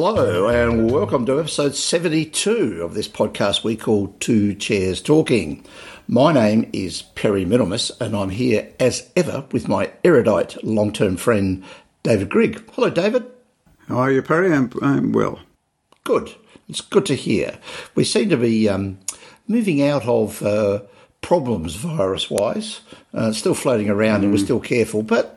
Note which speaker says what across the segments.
Speaker 1: Hello and welcome to episode 72 of this podcast we call Two Chairs Talking. My name is Perry Middlemas and I'm here as ever with my erudite long-term friend David Grigg. Hello David.
Speaker 2: How are you, Perry? I'm well.
Speaker 1: Good. It's good to hear. We seem to be moving out of problems virus-wise. Still floating around and we're still careful, but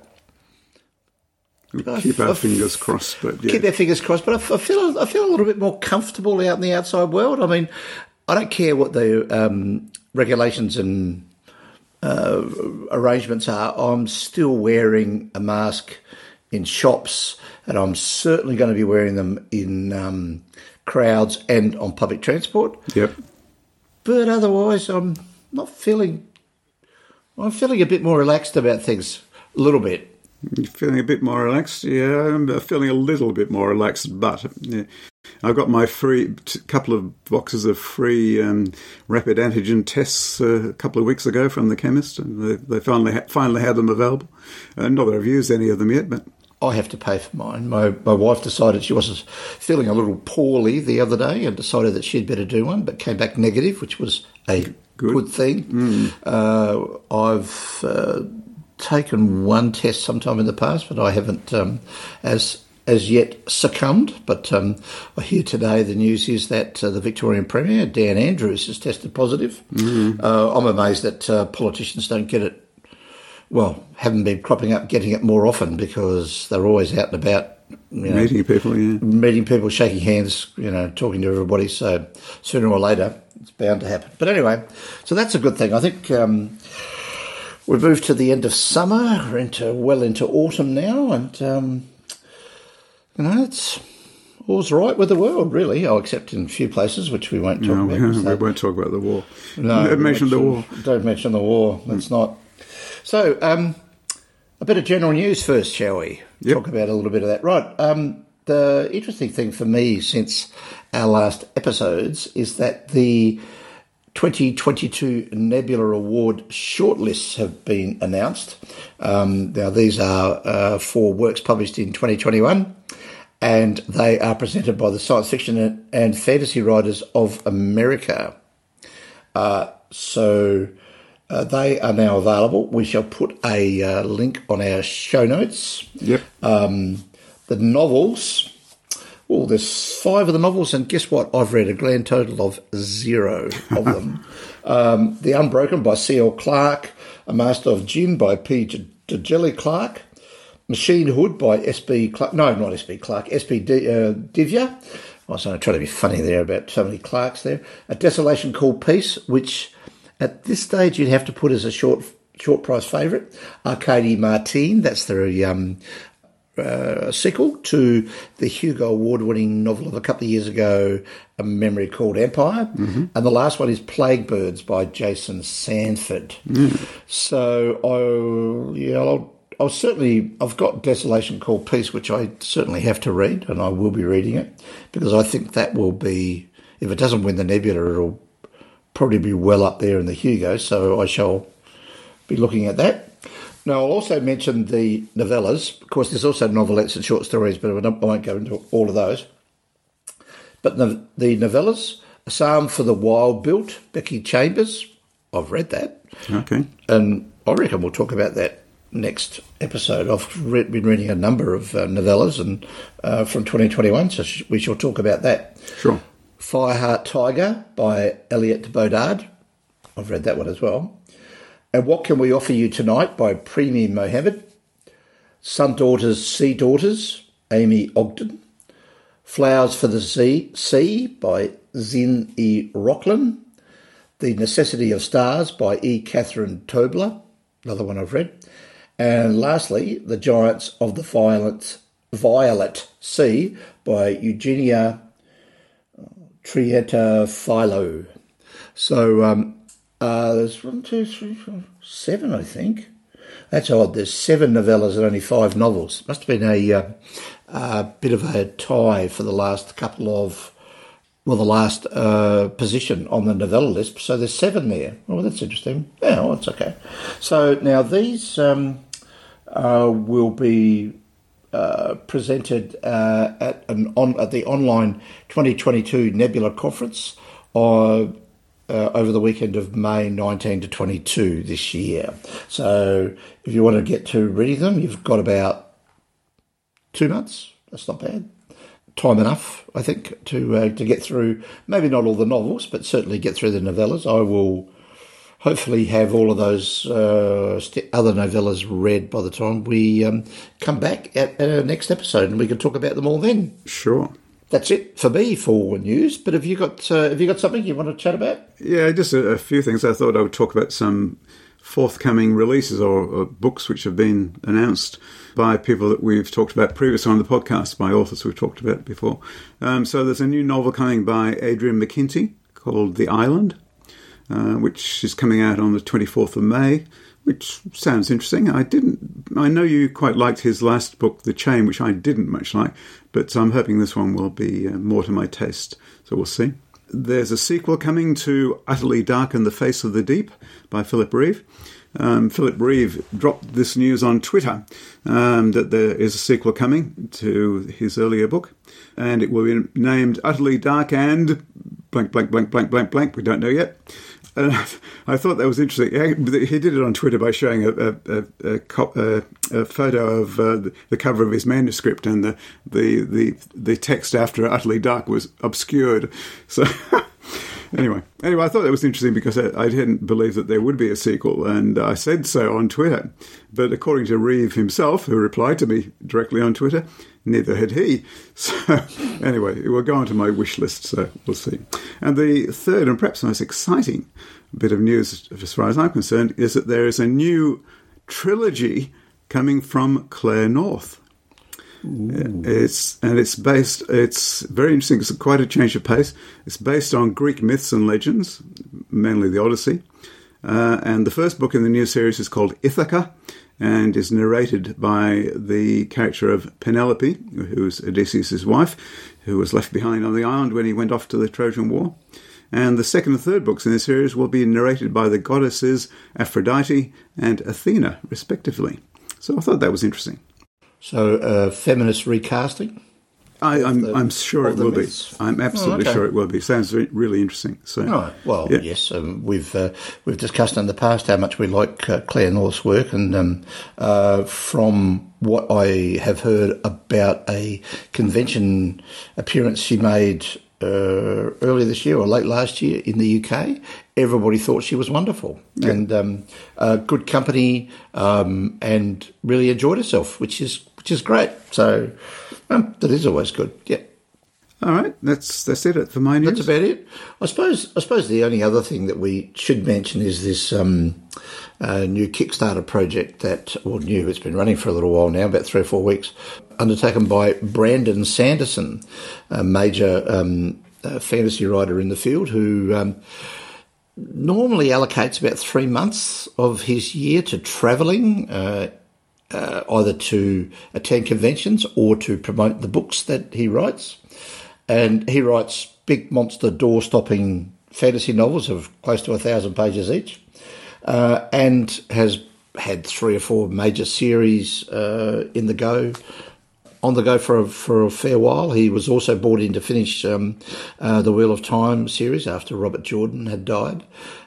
Speaker 2: keep our fingers crossed. But yeah.
Speaker 1: Keep our fingers crossed, but I feel a little bit more comfortable out in the outside world. I mean, I don't care what the regulations and arrangements are. I'm still wearing a mask in shops, and I'm certainly going to be wearing them in crowds and on public transport.
Speaker 2: Yep.
Speaker 1: But otherwise, I'm feeling a bit more relaxed about things, a little bit.
Speaker 2: You're feeling a bit more relaxed? Yeah, I'm feeling a little bit more relaxed, but yeah. I got my couple of boxes of free rapid antigen tests a couple of weeks ago from the chemist, and they finally had them available. Not that I've used any of them yet, but
Speaker 1: I have to pay for mine. My wife decided she was feeling a little poorly the other day and decided that she'd better do one, but came back negative, which was a good thing. I've taken one test sometime in the past, but I haven't as yet succumbed. But I hear today the news is that the Victorian Premier, Dan Andrews, has tested positive. I'm amazed that politicians don't get it. Well, haven't been cropping up getting it more often because they're always out and about.
Speaker 2: Meeting people,
Speaker 1: shaking hands, talking to everybody. So sooner or later, it's bound to happen. But anyway, so that's a good thing. I think we've moved to the end of summer. We're well into autumn now, and it's all's right with the world, really. Oh, except in a few places which we won't talk about.
Speaker 2: We won't talk about the war.
Speaker 1: No,
Speaker 2: don't mention the war.
Speaker 1: Don't mention the war. That's not. So, a bit of general news first, shall we?
Speaker 2: Yep.
Speaker 1: Talk about a little bit of that. Right. The interesting thing for me since our last episodes is that the 2022 Nebula Award shortlists have been announced. Now, these are for works published in 2021, and they are presented by the Science Fiction and Fantasy Writers of America. So they are now available. We shall put a link on our show notes.
Speaker 2: Yep.
Speaker 1: The novels, there's 5 of the novels, and guess what? I've read a grand total of 0 of them. The Unbroken by C.L. Clarke, A Master of Jinn by P. Djeli Clarke, Machine Hood by S.B. Clarke. No, not S.B. Clarke, S.B. Divya. I was trying to be funny there about so many Clarks there. A Desolation Called Peace, which at this stage you'd have to put as a short price favourite. Arkady Martine, that's the sequel to the Hugo Award-winning novel of a couple of years ago, A Memory Called Empire. Mm-hmm. And the last one is Plague Birds by Jason Sanford. So, I've got Desolation Called Peace, which I certainly have to read, and I will be reading it, because I think that will be, if it doesn't win the Nebula, it'll probably be well up there in the Hugo, so I shall be looking at that. Now, I'll also mention the novellas. Of course, there's also novelettes and short stories, but I won't go into all of those. But the novellas, A Psalm for the Wild Built, Becky Chambers. I've read that.
Speaker 2: Okay.
Speaker 1: And I reckon we'll talk about that next episode. I've been reading a number of novellas and from 2021, so we shall talk about that.
Speaker 2: Sure.
Speaker 1: Fireheart Tiger by Elliot Bodard. I've read that one as well. And What Can We Offer You Tonight by Preemi Mohammed. Sun Daughters, Sea Daughters, Amy Ogden. Flowers for the Sea by Zin E. Rocklin. The Necessity of Stars by E. Catherine Tobler, another one I've read. And lastly, The Giants of the Violet Sea by Eugenia Trieta-Philo. So there's 1, 2, 3, 4, 7, I think. That's odd. There's 7 novellas and only 5 novels. Must have been a bit of a tie for the last position on the novella list. So there's 7 there. Oh, that's interesting. Yeah, that's okay. So now these will be presented at the online 2022 Nebula Conference over the weekend of May 19 to 22 this year. So if you want to get to reading them, you've got about 2 months. That's not bad. Time enough, I think, to get through, maybe not all the novels, but certainly get through the novellas. I will hopefully have all of those other novellas read by the time we come back at our next episode, and we can talk about them all then.
Speaker 2: Sure.
Speaker 1: That's it for me for news. But have you got something you want to chat about?
Speaker 2: Yeah, just a few things. I thought I would talk about some forthcoming releases or books which have been announced by people that we've talked about previously on the podcast, by authors we've talked about before. So there's a new novel coming by Adrian McKinty called The Island, which is coming out on the 24th of May, which sounds interesting. I know you quite liked his last book, The Chain, which I didn't much like, but I'm hoping this one will be more to my taste, so we'll see. There's a sequel coming to Utterly Dark in the Face of the Deep by Philip Reeve. Philip Reeve dropped this news on Twitter that there is a sequel coming to his earlier book, and it will be named Utterly Dark and blank, blank, blank, blank, blank, blank. We don't know yet. I thought that was interesting. He did it on Twitter by showing a photo of the cover of his manuscript, and the text after Utterly Dark was obscured. So anyway, I thought that was interesting because I didn't believe that there would be a sequel, and I said so on Twitter. But according to Reeve himself, who replied to me directly on Twitter, neither had he. So anyway, it will go onto my wish list, so we'll see. And the third and perhaps most exciting bit of news, as far as I'm concerned, is that there is a new trilogy coming from Claire North. It's very interesting. It's quite a change of pace. It's based on Greek myths and legends, mainly the Odyssey. And the first book in the new series is called Ithaca, and is narrated by the character of Penelope, who's Odysseus' wife, who was left behind on the island when he went off to the Trojan War. And the second and third books in the series will be narrated by the goddesses Aphrodite and Athena, respectively. So I thought that was interesting.
Speaker 1: So feminist recasting?
Speaker 2: I'm sure it will be.
Speaker 1: Myths.
Speaker 2: I'm absolutely sure it will be. Sounds really interesting. So,
Speaker 1: right. Well,
Speaker 2: yeah.
Speaker 1: Yes. We've discussed in the past how much we like Claire North's work, and from what I have heard about a convention appearance she made earlier this year or late last year in the UK, everybody thought she was wonderful and good company, and really enjoyed herself, which is great. So that is always good. Yeah.
Speaker 2: All right, that's it for my news.
Speaker 1: That's about it. I suppose the only other thing that we should mention is this new Kickstarter project it's been running for a little while now, about 3 or 4 weeks, undertaken by Brandon Sanderson, a major fantasy writer in the field who normally allocates about 3 months of his year to travelling, either to attend conventions or to promote the books that he writes. And he writes big, monster, door-stopping fantasy novels of close to 1,000 pages each, and has had 3 or 4 major series on the go for a fair while. He was also brought in to finish the Wheel of Time series after Robert Jordan had died.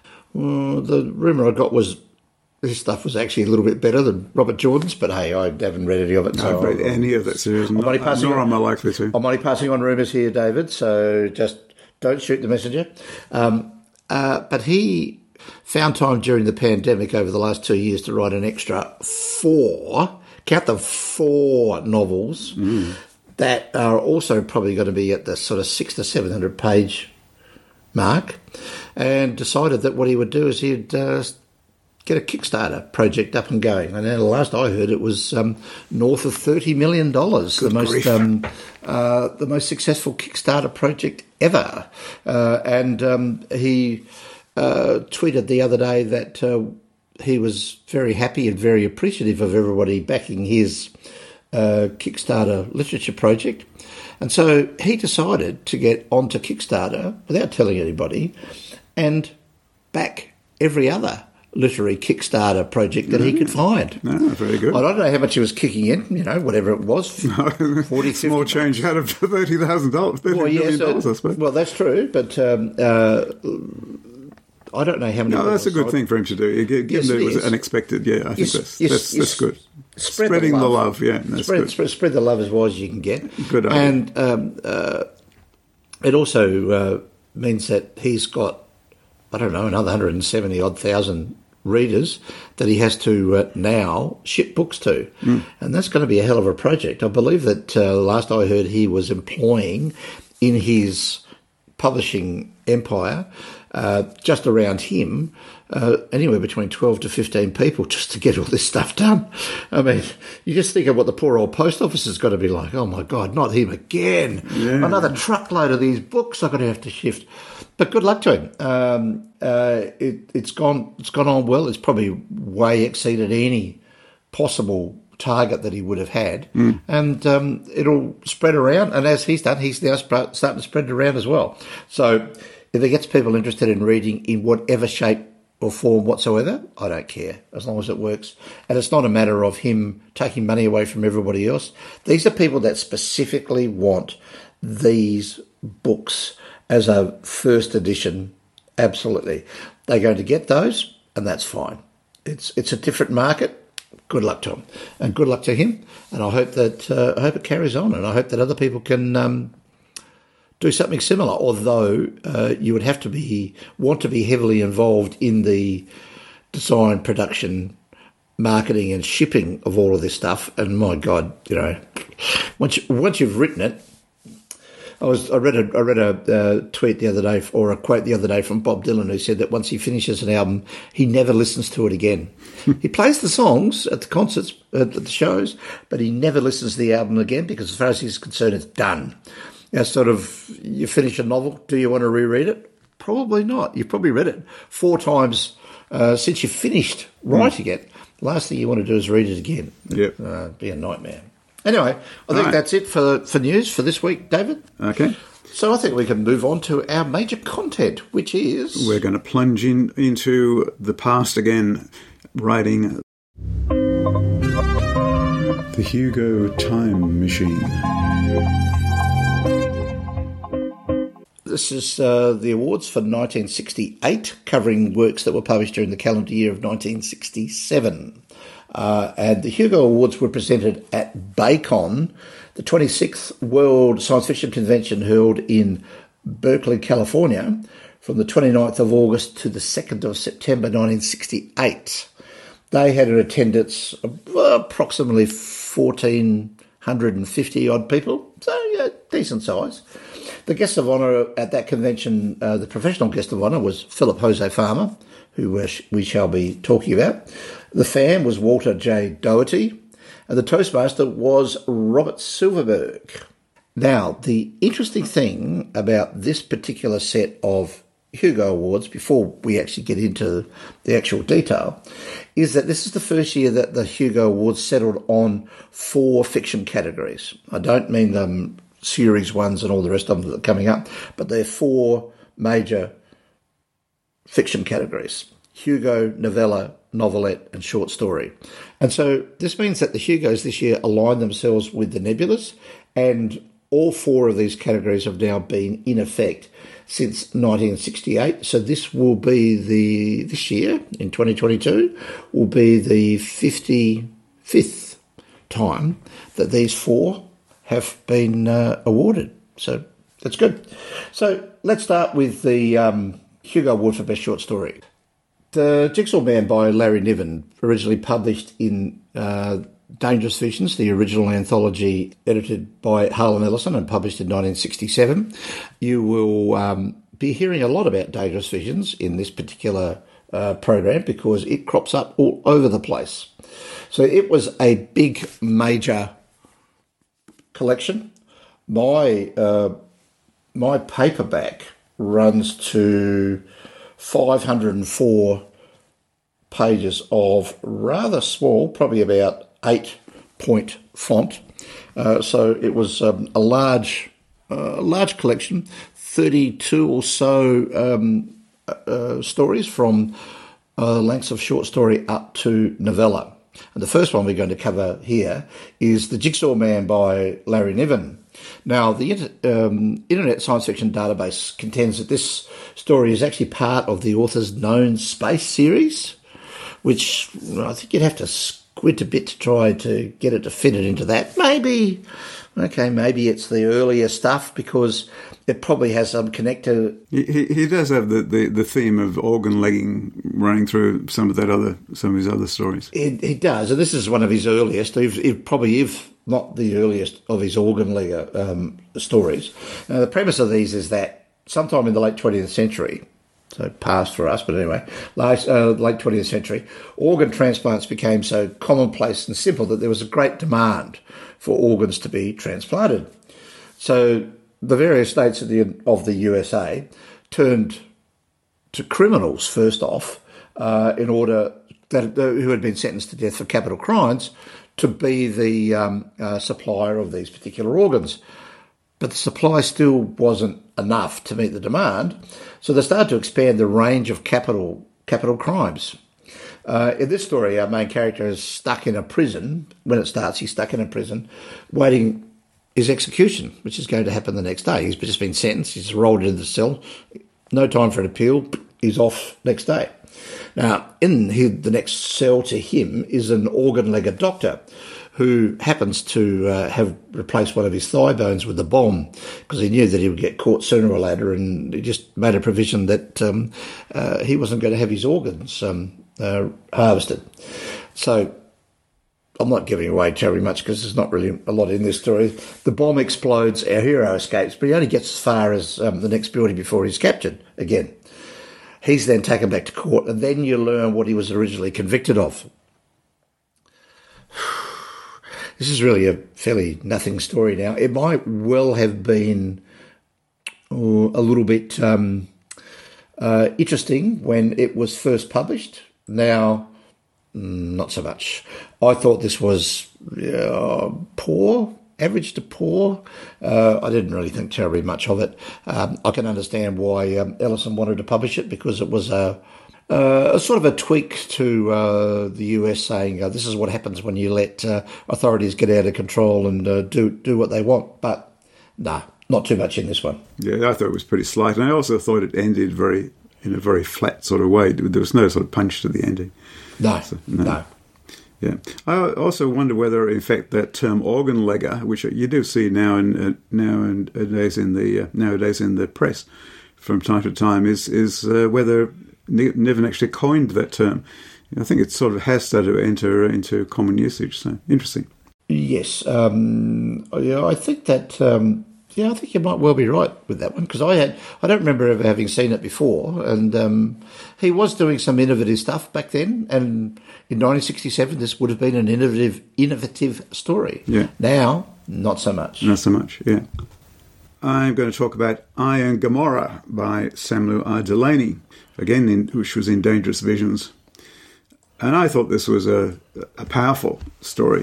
Speaker 1: The rumour I got was this stuff was actually a little bit better than Robert Jordan's, but hey, I haven't read any of it.
Speaker 2: So I've read any of that series, nor am I likely to.
Speaker 1: I'm only passing on rumours here, David, so just don't shoot the messenger. But he found time during the pandemic over the last 2 years to write an extra 4 novels that are also probably going to be at the sort of 600 to 700 page mark, and decided that what he would do is he'd get a Kickstarter project up and going. And then the last I heard, it was north of $30 million, the most successful Kickstarter project ever. And he tweeted the other day that he was very happy and very appreciative of everybody backing his Kickstarter literature project. And so he decided to get onto Kickstarter without telling anybody and back every other literary Kickstarter project that he could find.
Speaker 2: No, very good.
Speaker 1: I don't know how much he was kicking in, whatever it was, 40, 50.
Speaker 2: Small change out of $30,000, $30 million, I suppose.
Speaker 1: Well, that's true, but I don't know how many.
Speaker 2: No, that's a good thing for him to do. Given that it was unexpected, I think that's good. Spreading the love, that's good.
Speaker 1: Spread the love as wide as you can get.
Speaker 2: Good idea.
Speaker 1: And it also means that he's got, I don't know, another 170-odd thousand readers that he has to now ship books to. And that's going to be a hell of a project. I believe that last I heard he was employing in his publishing empire, just around him, anywhere between 12 to 15 people just to get all this stuff done. I mean, you just think of what the poor old post office has got to be like. Oh, my God, not him again. Yeah. Another truckload of these books I've got to have to shift. But good luck to him. It's gone on well. It's probably way exceeded any possible target that he would have had. And it'll spread around. And as he's done, he's now starting to spread it around as well. So if it gets people interested in reading in whatever shape or form whatsoever, I don't care, as long as it works. And it's not a matter of him taking money away from everybody else. These are people that specifically want these books as a first edition. Absolutely. They're going to get those, and that's fine. It's a different market. Good luck to him. And good luck to him. And I hope that it carries on, and I hope that other people can do something similar, although you would have to want to be heavily involved in the design, production, marketing and shipping of all of this stuff. And my God, once you've written it, I read a tweet the other day, or a quote the other day from Bob Dylan, who said that once he finishes an album, he never listens to it again. He plays the songs at the concerts, at the shows, but he never listens to the album again because as far as he's concerned, it's done. You finish a novel, do you want to reread it? Probably not. You've probably read it 4 times since you finished writing it. Last thing you want to do is read it again. Yep. Be a nightmare. Anyway, I think that's it for news for this week, David.
Speaker 2: Okay.
Speaker 1: So I think we can move on to our major content, which is...
Speaker 2: We're going to plunge into the past again, writing The Hugo Time Machine.
Speaker 1: This is the awards for 1968, covering works that were published during the calendar year of 1967. And the Hugo Awards were presented at BayCon, the 26th World Science Fiction Convention held in Berkeley, California, from the 29th of August to the 2nd of September 1968. They had an attendance of approximately 1,450-odd people, so decent size. The guest of honour at that convention, the professional guest of honour, was Philip Jose Farmer, who we shall be talking about. The fan was Walter J. Doherty, and the Toastmaster was Robert Silverberg. Now, the interesting thing about this particular set of Hugo Awards, before we actually get into the actual detail, is that this is the first year that the Hugo Awards settled on 4 fiction categories. I don't mean them series ones and all the rest of them that are coming up, but they're 4 major fiction categories: Hugo, novella, novelette and short story. And so this means that the Hugos this year align themselves with the Nebulas, and all 4 of these categories have now been in effect since 1968. So this will be this year, in 2022, will be the 55th time that these 4 have been awarded. So that's good. So let's start with the Hugo Award for Best Short Story. The Jigsaw Man by Larry Niven, originally published in Dangerous Visions, the original anthology edited by Harlan Ellison and published in 1967. You will be hearing a lot about Dangerous Visions in this particular program because it crops up all over the place. So it was a big, major collection. My paperback runs to 504 pages of rather small, probably about 8-point font. So it was a large collection, 32 or so stories from lengths of short story up to novella. And the first one we're going to cover here is The Jigsaw Man by Larry Niven. Now, the Internet Science Fiction Database contends that this story is actually part of the author's Known Space series, which I think you'd have to squint a bit to try to get it to fit it into that. Maybe it's the earlier stuff because it probably has some connector.
Speaker 2: He does have the theme of organ legging running through some of his other stories.
Speaker 1: He does, and this is one of his earliest. Probably, if not the earliest, of his organ legger stories. Now, the premise of these is that sometime in the late 20th century, so past for us, but anyway, late 20th century, organ transplants became so commonplace and simple that there was a great demand for organs to be transplanted. So the various states of the USA turned to criminals first off, in order who had been sentenced to death for capital crimes, to be the supplier of these particular organs. But the supply still wasn't enough to meet the demand, so they started to expand the range of capital crimes. In this story, our main character is stuck in a prison. When it starts, he's stuck in a prison, waiting his execution, which is going to happen the next day. He's just been sentenced. He's rolled into the cell. No time for an appeal. He's off next day. Now, in the next cell to him is an organ-legger doctor who happens to have replaced one of his thigh bones with a bomb because he knew that he would get caught sooner or later, and he just made a provision that he wasn't going to have his organs harvested. So I'm not giving away terribly much because there's not really a lot in this story. The bomb explodes, our hero escapes, but he only gets as far as the next building before he's captured again. He's then taken back to court, and then you learn what he was originally convicted of. This is really a fairly nothing story now. It might well have been a little bit interesting when it was first published. Now, not so much. I thought this was poor, average to poor. I didn't really think terribly much of it. I can understand why Ellison wanted to publish it, because it was a sort of a tweak to the US saying this is what happens when you let authorities get out of control and do what they want. But no, not too much in this one.
Speaker 2: Yeah, I thought it was pretty slight, and I also thought it ended in a very flat sort of way. There was no sort of punch to the ending.
Speaker 1: No.
Speaker 2: Yeah, I also wonder whether, in fact, that term organ legger, which you do see nowadays in the press from time to time, is whether Niven actually coined that term. I think it sort of has started to enter into common usage. So interesting.
Speaker 1: Yes, I think that. I think you might well be right with that one, because I don't remember ever having seen it before, and he was doing some innovative stuff back then, and in 1967 this would have been an innovative story.
Speaker 2: Yeah.
Speaker 1: Now, not so much.
Speaker 2: Not so much, yeah. I'm going to talk about I Am Gomorrah by Samuel R. Delany, again, which was in Dangerous Visions. And I thought this was a powerful story.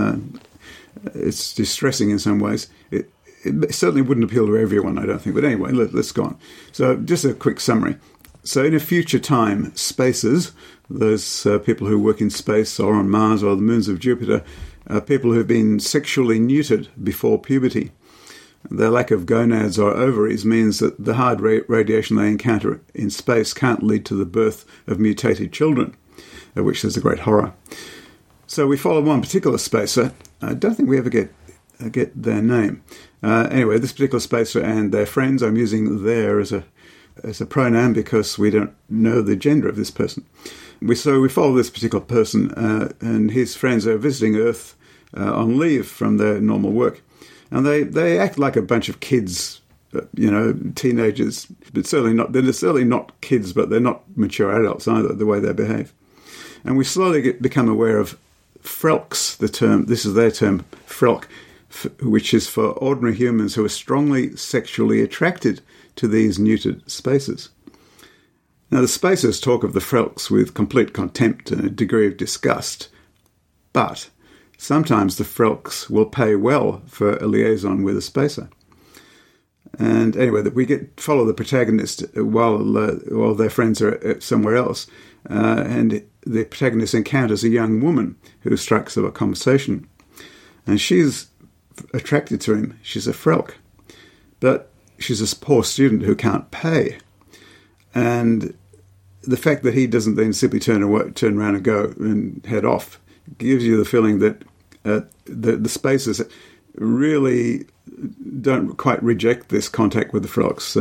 Speaker 2: It's distressing in some ways. It certainly wouldn't appeal to everyone, I don't think. But anyway, let's go on. So just a quick summary. So in a future time, spacers, those people who work in space or on Mars or the moons of Jupiter, are people who have been sexually neutered before puberty. Their lack of gonads or ovaries means that the hard radiation they encounter in space can't lead to the birth of mutated children, of which there's a great horror. So we follow one particular spacer. I don't think we ever get their name. Anyway, this particular spacer and their friends, I'm using their as a pronoun because we don't know the gender of this person. We follow this particular person and his friends are visiting Earth on leave from their normal work. And they act like a bunch of kids, teenagers, but they're certainly not kids, but they're not mature adults either, the way they behave. And we slowly become aware of Frelks, this is their term, Frelk, which is for ordinary humans who are strongly sexually attracted to these neutered spacers. Now, the spacers talk of the Frelks with complete contempt and a degree of disgust, but sometimes the Frelks will pay well for a liaison with a spacer. And anyway, we follow the protagonist while their friends are somewhere else, and the protagonist encounters a young woman who strikes up a conversation, and she's attracted to him. She's a Frelk, but she's a poor student who can't pay, and the fact that he doesn't then simply turn around and go and head off gives you the feeling that the Spacers really don't quite reject this contact with the Frelks.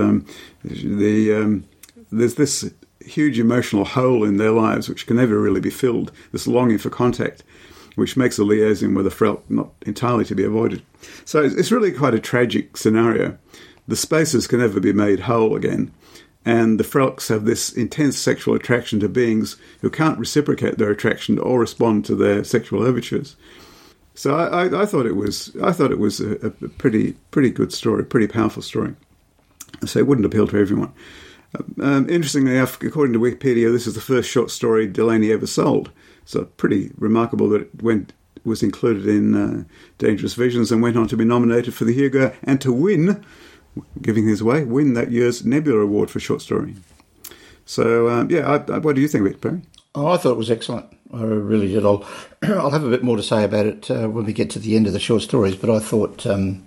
Speaker 2: There's this huge emotional hole in their lives which can never really be filled, this longing for contact, which makes a liaison with a Frelk not entirely to be avoided. So it's really quite a tragic scenario. The Spacers can never be made whole again, and the Frelks have this intense sexual attraction to beings who can't reciprocate their attraction or respond to their sexual overtures. So I thought it was a pretty good story, pretty powerful story. So it wouldn't appeal to everyone. Interestingly enough, according to Wikipedia, this is the first short story Delaney ever sold. So pretty remarkable that it was included in Dangerous Visions and went on to be nominated for the Hugo and to win, giving his away, win that year's Nebula Award for short story. So what do you think of it, Perry?
Speaker 1: Oh, I thought it was excellent. I really did. I'll have a bit more to say about it when we get to the end of the short stories, but I thought,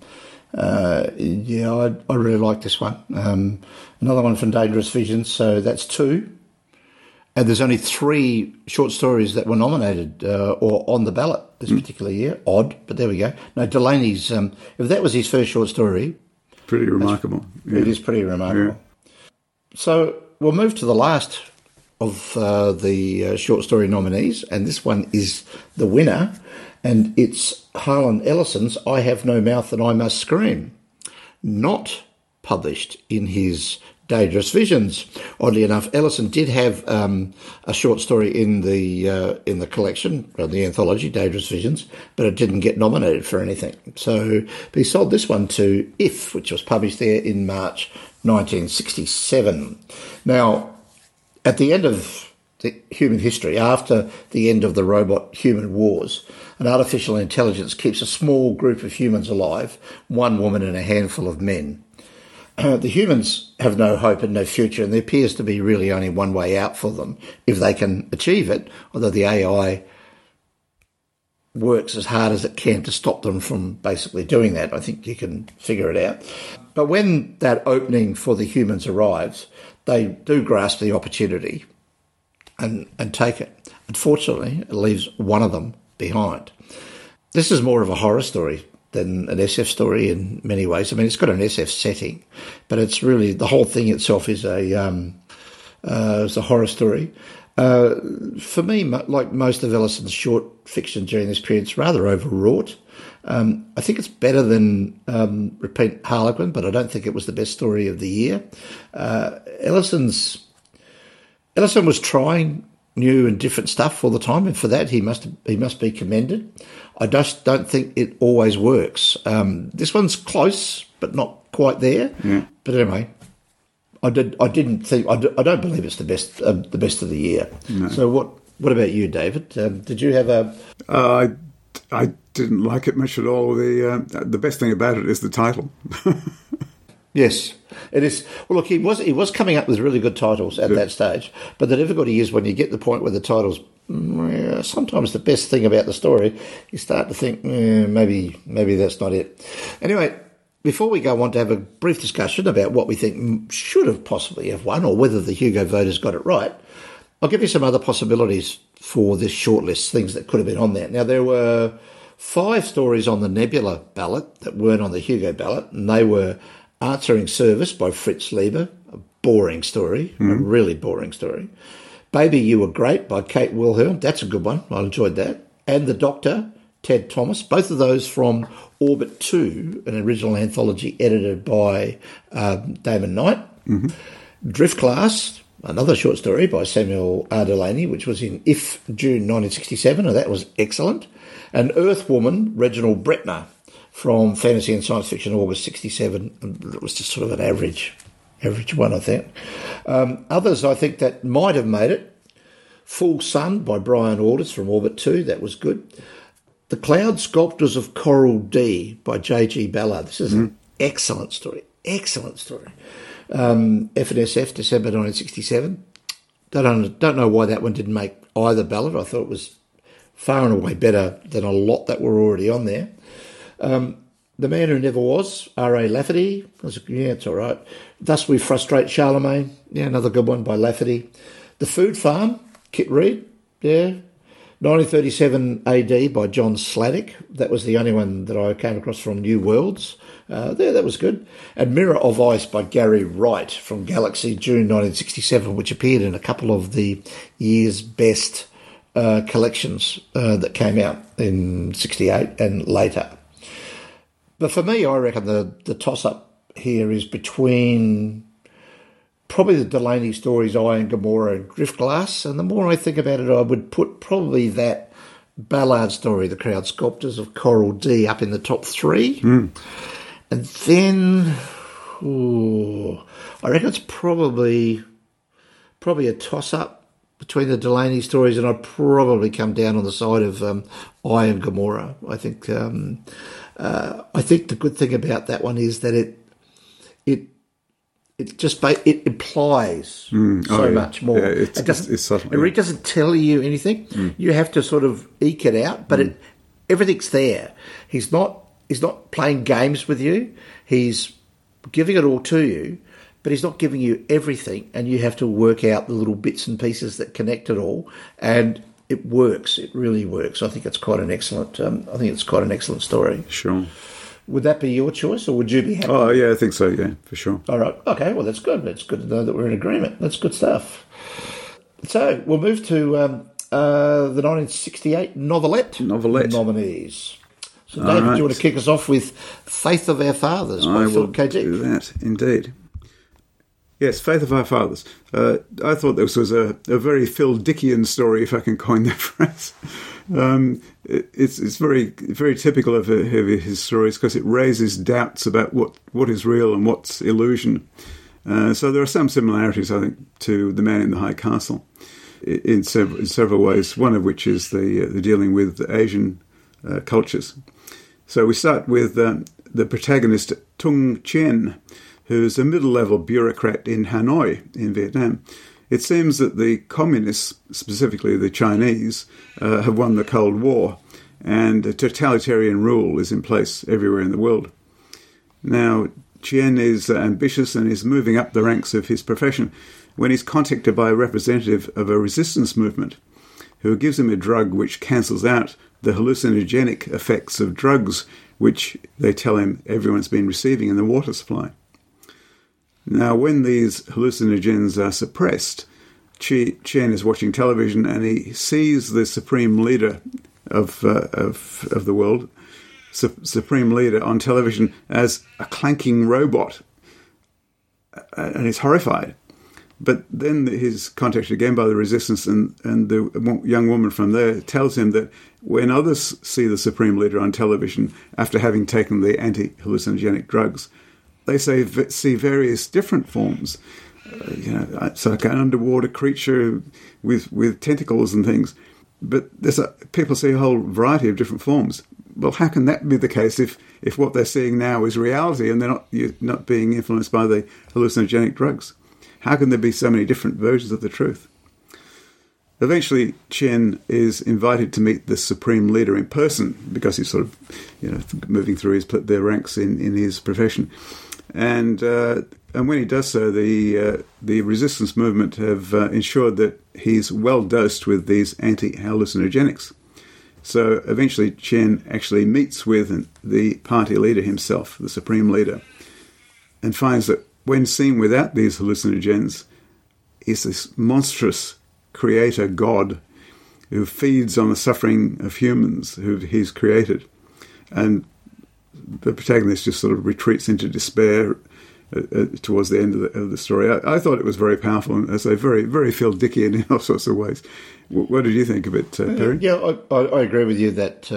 Speaker 1: I really like this one. Another one from Dangerous Visions, so that's 2. And there's only 3 short stories that were nominated or on the ballot this particular year. Odd, but there we go. No, Delaney's, if that was his first short story...
Speaker 2: Pretty remarkable.
Speaker 1: Yeah. It is pretty remarkable. Yeah. So we'll move to the last of the short story nominees, and this one is the winner, and it's Harlan Ellison's I Have No Mouth and I Must Scream, not published in his Dangerous Visions. Oddly enough, Ellison did have a short story in the collection, or the anthology, Dangerous Visions, but it didn't get nominated for anything. So he sold this one to If, which was published there in March 1967. Now, at the end of the human history, after the end of the robot-human wars, an artificial intelligence keeps a small group of humans alive, one woman and a handful of men. The humans have no hope and no future, and there appears to be really only one way out for them if they can achieve it, although the AI works as hard as it can to stop them from basically doing that. I think you can figure it out. But when that opening for the humans arrives, they do grasp the opportunity and take it. Unfortunately, it leaves one of them behind. This is more of a horror story than an SF story in many ways. I mean, it's got an SF setting, but it's really, the whole thing itself is a horror story. For me, like most of Ellison's short fiction during this period, it's rather overwrought. I think it's better than Repeat Harlequin, but I don't think it was the best story of the year. Ellison was trying new and different stuff all the time, and for that he must be commended. I just don't think it always works. This one's close, but not quite there. Yeah. But anyway, I don't believe it's the best of the year. No. So what about you, David? Did you have a?
Speaker 2: I didn't like it much at all. The best thing about it is the title.
Speaker 1: Yes, it is. Well, look, he was coming up with really good titles at that stage, but the difficulty is when you get to the point where the title's sometimes the best thing about the story, you start to think, maybe that's not it. Anyway, before we go on to have a brief discussion about what we think should have possibly have won or whether the Hugo voters got it right, I'll give you some other possibilities for this shortlist, things that could have been on there. Now, there were 5 stories on the Nebula ballot that weren't on the Hugo ballot, and they were Answering Service by Fritz Leiber, a boring story, a really boring story. Baby, You Were Great by Kate Wilhelm, that's a good one, I enjoyed that. And The Doctor, Ted Thomas, both of those from Orbit 2, an original anthology edited by Damon Knight. Mm-hmm. Drift Class, another short story by Samuel R. Delaney, which was in If, June 1967, and that was excellent. And Earth Woman, Reginald Bretner, from Fantasy and Science Fiction, August 1967. It was just sort of an average one, I think. Others, I think, that might have made it. Full Sun by Brian Aldiss from Orbit 2, that was good. The Cloud Sculptors of Coral D by J.G. Ballard. This is an excellent story. excellent story. F&SF, December 1967. Don't know why that one didn't make either ballot. I thought it was far and away better than a lot that were already on there. The Man Who Never Was, R.A. Lafferty. Yeah, it's all right. Thus We Frustrate Charlemagne. Yeah, another good one by Lafferty. The Food Farm, Kit Reed. Yeah. 1937 AD by John Sladdick. That was the only one that I came across from New Worlds. That was good. And Mirror of Ice by Gary Wright from Galaxy, June 1967, which appeared in a couple of the year's best collections that came out in 68 and later. But for me, I reckon the toss-up here is between probably the Delaney stories, I and Gomorrah and Driftglass, and the more I think about it, I would put probably that Ballard story, The Crowd Sculptors of Coral D, up in the top three. And then, I reckon it's probably a toss-up between the Delaney stories, and I'd probably come down on the side of I and Gomorrah. I think the good thing about that one is that it implies much more.
Speaker 2: Yeah,
Speaker 1: it really doesn't tell you anything. You have to sort of eke it out, but everything's there. He's not playing games with you. He's giving it all to you, but he's not giving you everything, and you have to work out the little bits and pieces that connect it all. And it works. It really works. I think it's quite an excellent. Story.
Speaker 2: Sure.
Speaker 1: Would that be your choice, or would you be happy?
Speaker 2: Oh, yeah, I think so, yeah, for sure.
Speaker 1: All right. Okay, well, that's good. It's good to know that we're in agreement. That's good stuff. So we'll move to the 1968 Novelette nominees. So, David, do you want to kick us off with Faith of Our Fathers by Philip K. Dick?
Speaker 2: I will do that, indeed. Yes, Faith of Our Fathers. I thought this was a very Phil Dickian story, if I can coin that phrase. It's very, very typical of his stories because it raises doubts about what is real and what's illusion. So there are some similarities, I think, to The Man in the High Castle in several ways, one of which is the dealing with Asian cultures. So we start with the protagonist, Tung Chien, who's a middle-level bureaucrat in Hanoi in Vietnam. It seems that the communists, specifically the Chinese, have won the Cold War, and a totalitarian rule is in place everywhere in the world. Now, Chien is ambitious and is moving up the ranks of his profession when he's contacted by a representative of a resistance movement who gives him a drug which cancels out the hallucinogenic effects of drugs which they tell him everyone's been receiving in the water supply. Now, when these hallucinogens are suppressed, Chien is watching television and he sees the supreme leader of the world, supreme leader on television as a clanking robot, and he's horrified. But then he's contacted again by the resistance, and the young woman from there tells him that when others see the supreme leader on television after having taken the anti-hallucinogenic drugs, they see various different forms. It's like an underwater creature with tentacles and things. But people see a whole variety of different forms. Well, how can that be the case if what they're seeing now is reality and you're not being influenced by the hallucinogenic drugs? How can there be so many different versions of the truth? Eventually, Chien is invited to meet the supreme leader in person because he's sort of, moving through their ranks in his profession. And when he does so, the resistance movement have ensured that he's well dosed with these anti-hallucinogenics. So eventually, Chien actually meets with the party leader himself, the supreme leader, and finds that when seen without these hallucinogens, is this monstrous creator god who feeds on the suffering of humans who he's created. And the protagonist just sort of retreats into despair towards the end of the story. I thought it was very powerful and, as I say, very, very Phil Dickian in all sorts of ways. What did you think of it, Perry?
Speaker 1: Yeah, I agree with you that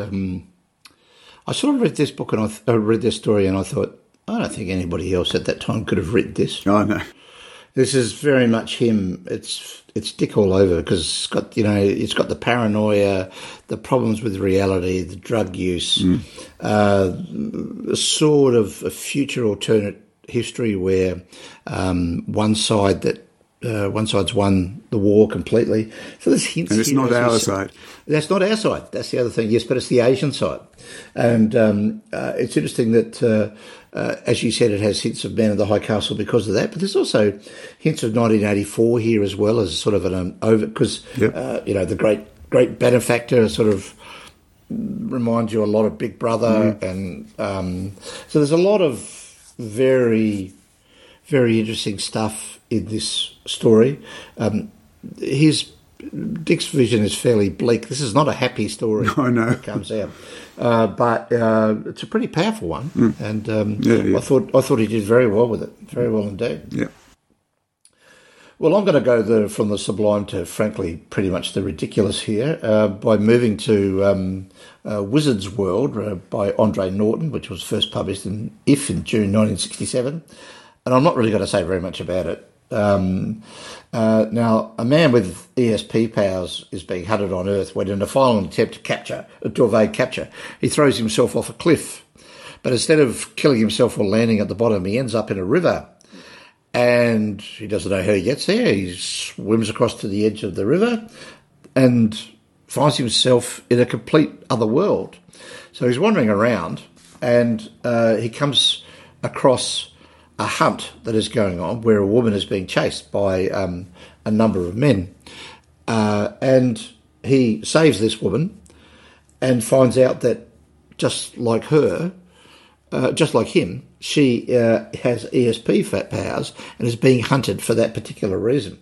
Speaker 1: I sort of read this book and I read this story and I thought, I don't think anybody else at that time could have written this.
Speaker 2: Oh, no.
Speaker 1: This is very much him. It's Dick all over because it's got the paranoia, the problems with reality, the drug use, sort of a future alternate history where one side's won the war completely. So there's hints.
Speaker 2: And it's not our side.
Speaker 1: That's not our side. That's the other thing. Yes, but it's the Asian side. And it's interesting that, as you said, it has hints of Man in the High Castle because of that. But there's also hints of 1984 here as well as sort of an over, because the great benefactor sort of reminds you a lot of Big Brother, and so there's a lot of very, very interesting stuff in this story. Dick's vision is fairly bleak. This is not a happy story.
Speaker 2: I know.
Speaker 1: That comes out, but it's a pretty powerful one, and I thought he did very well with it, very well indeed.
Speaker 2: Yeah.
Speaker 1: Well, I'm going to go from the sublime to, frankly, pretty much the ridiculous here by moving to Wizard's World by Andre Norton, which was first published in June 1967. And I'm not really going to say very much about it. Now, a man with ESP powers is being hunted on Earth when in a final attempt to evade capture, he throws himself off a cliff. But instead of killing himself or landing at the bottom, he ends up in a river. And he doesn't know how he gets there. He swims across to the edge of the river and finds himself in a complete other world. So he's wandering around, and he comes across a hunt that is going on where a woman is being chased by a number of men. And he saves this woman and finds out that just like him, she has ESP powers and is being hunted for that particular reason.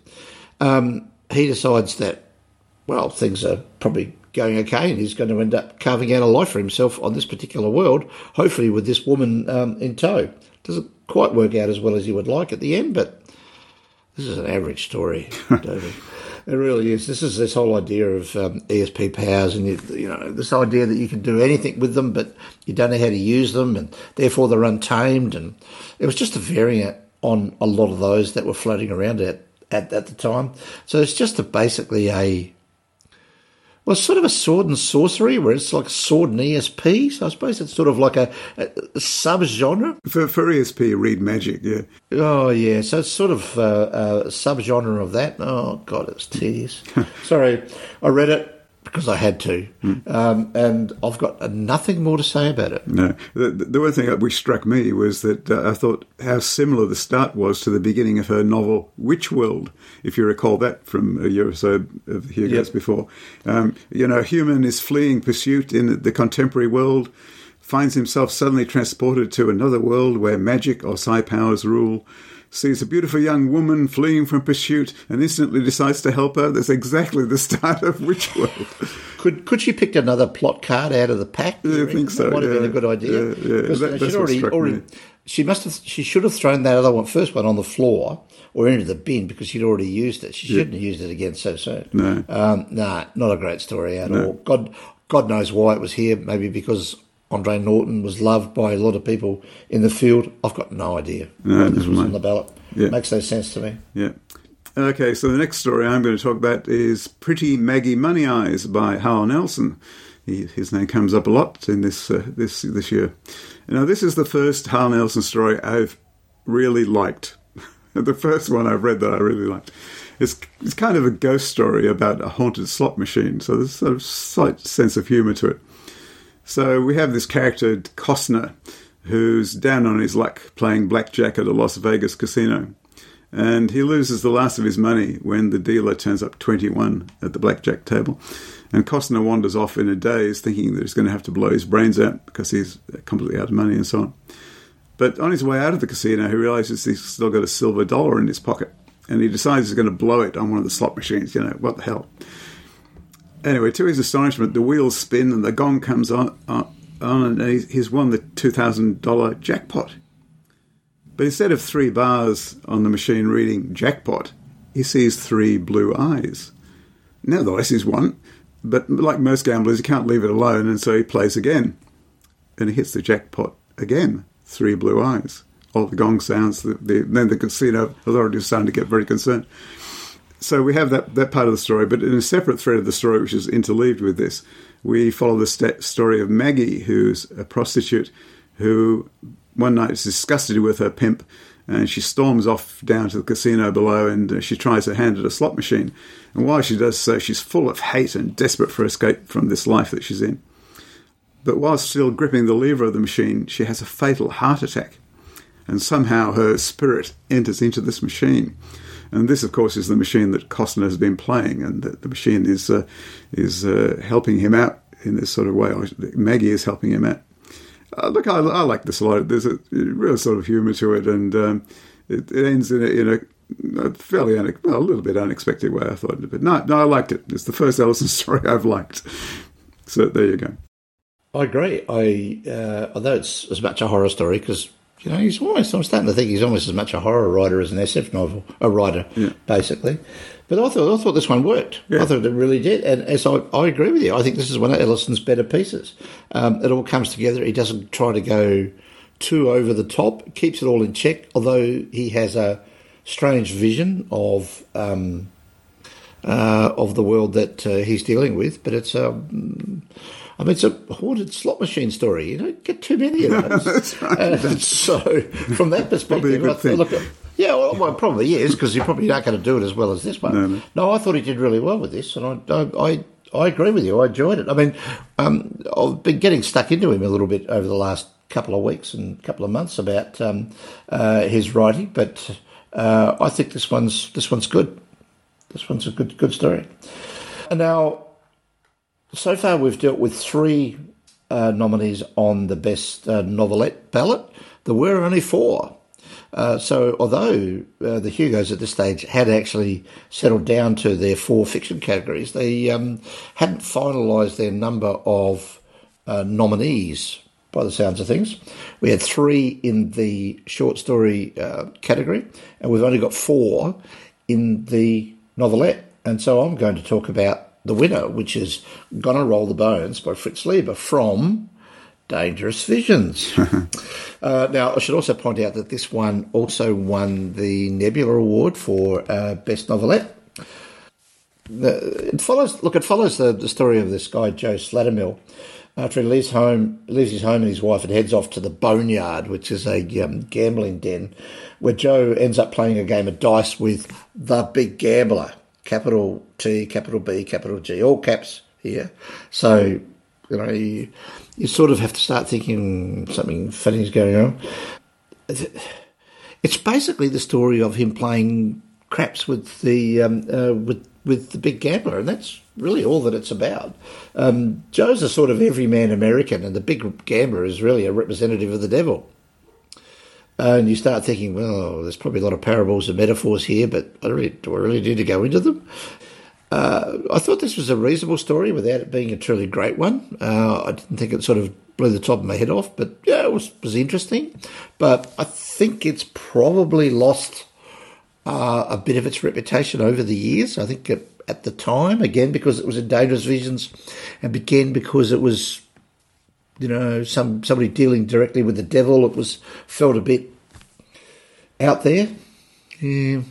Speaker 1: He decides that, well, things are probably going okay and he's going to end up carving out a life for himself on this particular world, hopefully with this woman in tow. Doesn't quite work out as well as you would like at the end, but this is an average story, David. It really is. This is this whole idea of ESP powers, and this idea that you can do anything with them, but you don't know how to use them, and therefore they're untamed. And it was just a variant on a lot of those that were floating around at the time. So it's just basically sort of a sword and sorcery, where it's like sword and ESP. So I suppose it's sort of like a sub-genre.
Speaker 2: For ESP, read magic, yeah.
Speaker 1: Oh, yeah. So it's sort of a sub-genre of that. Oh, God, it's tedious. Sorry, I read it because I had to. And I've got nothing more to say about it.
Speaker 2: No. The one thing which struck me was that I thought how similar the start was to the beginning of her novel Witchworld, if you recall that from a year or so of Hugo's before. A human is fleeing pursuit in the contemporary world, finds himself suddenly transported to another world where magic or psi powers rule, sees a beautiful young woman fleeing from pursuit and instantly decides to help her. That's exactly the start of Witchworld.
Speaker 1: Could she pick another plot card out of the pack?
Speaker 2: I think so.
Speaker 1: That might have been a good idea.
Speaker 2: Yeah. That's what struck me.
Speaker 1: She should have thrown that first one on the floor or into the bin because she'd already used it. She shouldn't have used it again so soon.
Speaker 2: No.
Speaker 1: Not a great story at all. God knows why it was here. Maybe because Andre Norton was loved by a lot of people in the field. I've got no idea why this was on the ballot. Yeah. Makes no sense to me.
Speaker 2: Yeah. Okay, so the next story I'm going to talk about is Pretty Maggie Money Eyes by Hal Nelson. His name comes up a lot in this year. Now, this is the first Hal Nelson story I've really liked. The first one I've read that I really liked. It's kind of a ghost story about a haunted slot machine, so there's sort of slight sense of humour to it. So we have this character, Costner, who's down on his luck playing blackjack at a Las Vegas casino. And he loses the last of his money when the dealer turns up 21 at the blackjack table. And Costner wanders off in a daze, thinking that he's going to have to blow his brains out because he's completely out of money and so on. But on his way out of the casino, he realises he's still got a silver dollar in his pocket. And he decides he's going to blow it on one of the slot machines. What the hell? Anyway, to his astonishment, the wheels spin and the gong comes on and he's won the $2,000 jackpot. But instead of 3 bars on the machine reading jackpot, he sees 3 blue eyes. Nevertheless, he's won, but like most gamblers, he can't leave it alone, and so he plays again. And he hits the jackpot again, 3 blue eyes. All the gong sounds, then the casino authority is starting to get very concerned. So we have that part of the story, but in a separate thread of the story, which is interleaved with this, we follow the story of Maggie, who's a prostitute who one night is disgusted with her pimp, and she storms off down to the casino below, and she tries her hand at a slot machine. And while she does so, she's full of hate and desperate for escape from this life that she's in. But while still gripping the lever of the machine, she has a fatal heart attack. And somehow her spirit enters into this machine. And this, of course, is the machine that Costner has been playing, and the machine is helping him out in this sort of way. Maggie is helping him out. Look, I like this a lot. There's a real sort of humour to it, and it ends in a fairly, a little bit unexpected way, I thought. But no, I liked it. It's the first Ellison story I've liked. So there you go.
Speaker 1: I agree. Although it's as much a horror story, because I'm starting to think he's almost as much a horror writer as an SF writer, basically. But I thought this one worked. Yeah. I thought it really did. And as I agree with you. I think this is one of Ellison's better pieces. It all comes together. He doesn't try to go too over the top. Keeps it all in check, although he has a strange vision of the world that he's dealing with. But it's it's a haunted slot machine story. You don't get too many of those. That's right. So from that perspective, it probably is, because you're probably not going to do it as well as this one. No, I thought he did really well with this, and I agree with you. I enjoyed it. I mean, I've been getting stuck into him a little bit over the last couple of weeks and couple of months about his writing, but I think this one's good. This one's a good story. And now, so far we've dealt with 3 nominees on the best novelette ballot. There were only 4. So although the Hugos at this stage had actually settled down to their 4 fiction categories, they hadn't finalised their number of nominees, by the sounds of things. We had 3 in the short story category, and we've only got 4 in the novelette. And so I'm going to talk about the winner, which is Gonna Roll the Bones by Fritz Leiber from Dangerous Visions. Now, I should also point out that this one also won the Nebula Award for Best Novelette. It follows the story of this guy, Joe Slattermill, after he leaves his home and his wife and heads off to the Boneyard, which is a gambling den, where Joe ends up playing a game of dice with the big gambler, capital T, capital B, capital G, all caps here. So, you sort of have to start thinking something funny is going on. It's basically the story of him playing craps with the with the big gambler, and that's really all that it's about. Joe's a sort of everyman American, and the big gambler is really a representative of the devil. And you start thinking, well, there's probably a lot of parables and metaphors here, but do I really need to go into them? I thought this was a reasonable story without it being a truly great one. I didn't think it sort of blew the top of my head off, but yeah, it was interesting. But I think it's probably lost a bit of its reputation over the years. I think at the time, again, because it was in Dangerous Visions, and again because it was, somebody dealing directly with the devil, it felt a bit out there. Yeah,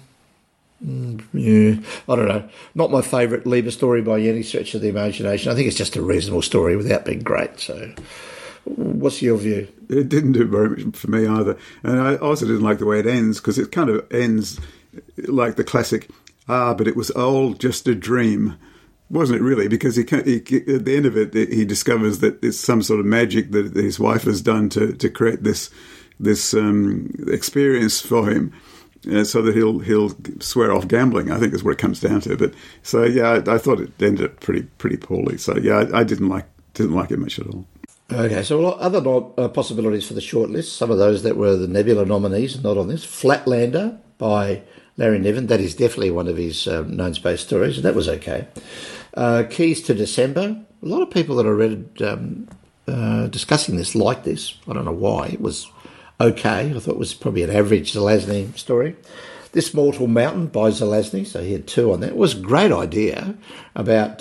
Speaker 1: I don't know. Not my favourite Leiber story by any stretch of the imagination. I think it's just a reasonable story without being great. So, what's your view?
Speaker 2: It didn't do very much for me either. And I also didn't like the way it ends, because it kind of ends like the classic, but it was all just a dream. Wasn't it really? Because he at the end of it, he discovers that it's some sort of magic that his wife has done to create this experience for him, so that he'll swear off gambling, I think is what it comes down to. But so yeah, I thought it ended up pretty poorly. So yeah, I didn't like it much at all.
Speaker 1: Okay, so other possibilities for the shortlist. Some of those that were the Nebula nominees, not on this. Flatlander by Larry Niven. That is definitely one of his known space stories, and that was okay. Keys to December. A lot of people that I read discussing this like this. I don't know why. It was okay. I thought it was probably an average Zelazny story. This Mortal Mountain by Zelazny, so he had 2 on that. It was a great idea about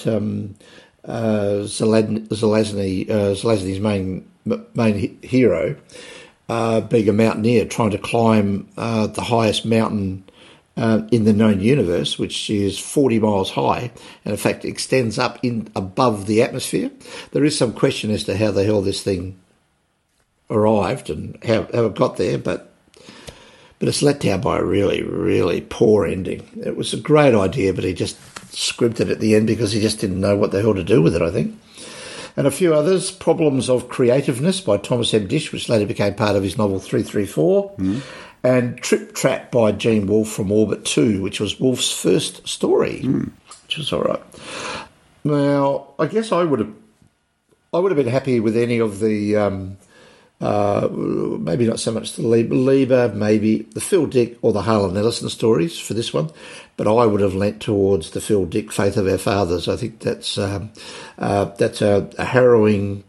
Speaker 1: Zelazny's main hero being a mountaineer trying to climb the highest mountain in the known universe, which is 40 miles high, and in fact extends up above the atmosphere. There is some question as to how the hell this thing arrived and how it got there, but it's let down by a really, really poor ending. It was a great idea, but he just scrimped it at the end because he just didn't know what the hell to do with it, I think. And a few others, Problems of Creativeness by Thomas M. Dish, which later became part of his novel 334, and Trip Trap by Gene Wolfe from Orbit 2, which was Wolfe's first story, which was all right. Now, I guess I would have been happy with any of the, maybe not so much the Lieber, maybe the Phil Dick or the Harlan Ellison stories for this one, but I would have leant towards the Phil Dick Faith of Our Fathers. I think that's a harrowing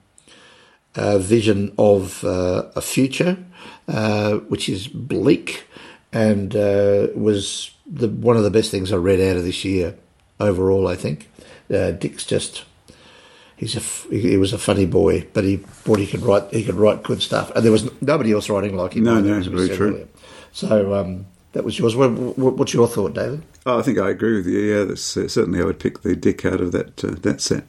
Speaker 1: vision of a future which is bleak, and was one of the best things I read out of this year overall. I think Dick's just. He was a funny boy, but he thought he could write good stuff, and there was nobody else writing like him.
Speaker 2: No, very true.
Speaker 1: Earlier. So that was yours. What's your thought, David?
Speaker 2: Oh, I think I agree with you. Yeah, that's, certainly I would pick the Dick out of that set.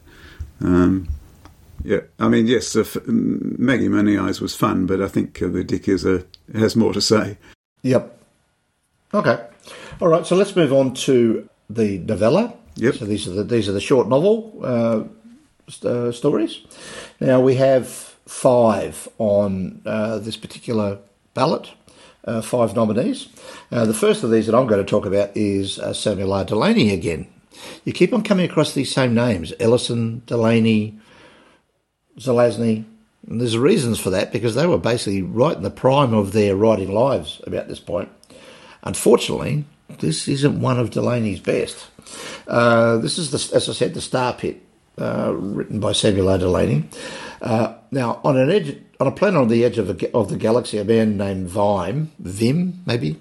Speaker 2: Yeah, I mean, yes, Maggie Money Eyes was fun, but I think the Dick has more to say. Yep.
Speaker 1: Okay. All right. So let's move on to the novella.
Speaker 2: Yep.
Speaker 1: So these are the short novel stories. Now we have 5 on this particular ballot, 5 nominees. The first of these that I'm going to talk about is Samuel R. Delany again. You keep on coming across these same names, Ellison, Delany, Zelazny, and there's reasons for that because they were basically right in the prime of their writing lives about this point. Unfortunately, this isn't one of Delany's best. This is, as I said, the Star Pit, written by Samuel R. Delany. Now, on a planet on the edge of the galaxy, a man named Vim, maybe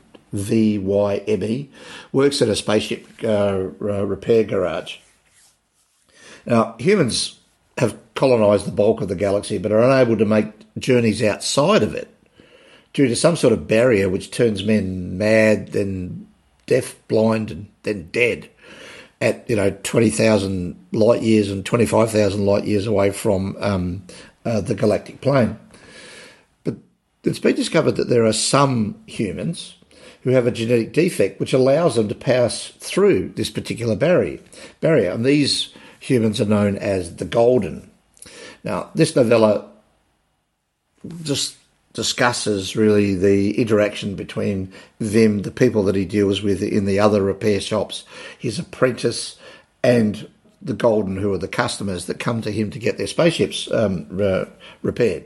Speaker 1: Vyme, works at a spaceship repair garage. Now, humans have colonised the bulk of the galaxy, but are unable to make journeys outside of it due to some sort of barrier which turns men mad, then deaf, blind, and then dead at 20,000 light years and 25,000 light years away from the galactic plane. But it's been discovered that there are some humans who have a genetic defect which allows them to pass through this particular barrier. And these humans are known as the Golden. Now, this novella just discusses really the interaction between Vim, the people that he deals with in the other repair shops, his apprentice, and the Golden, who are the customers that come to him to get their spaceships repaired.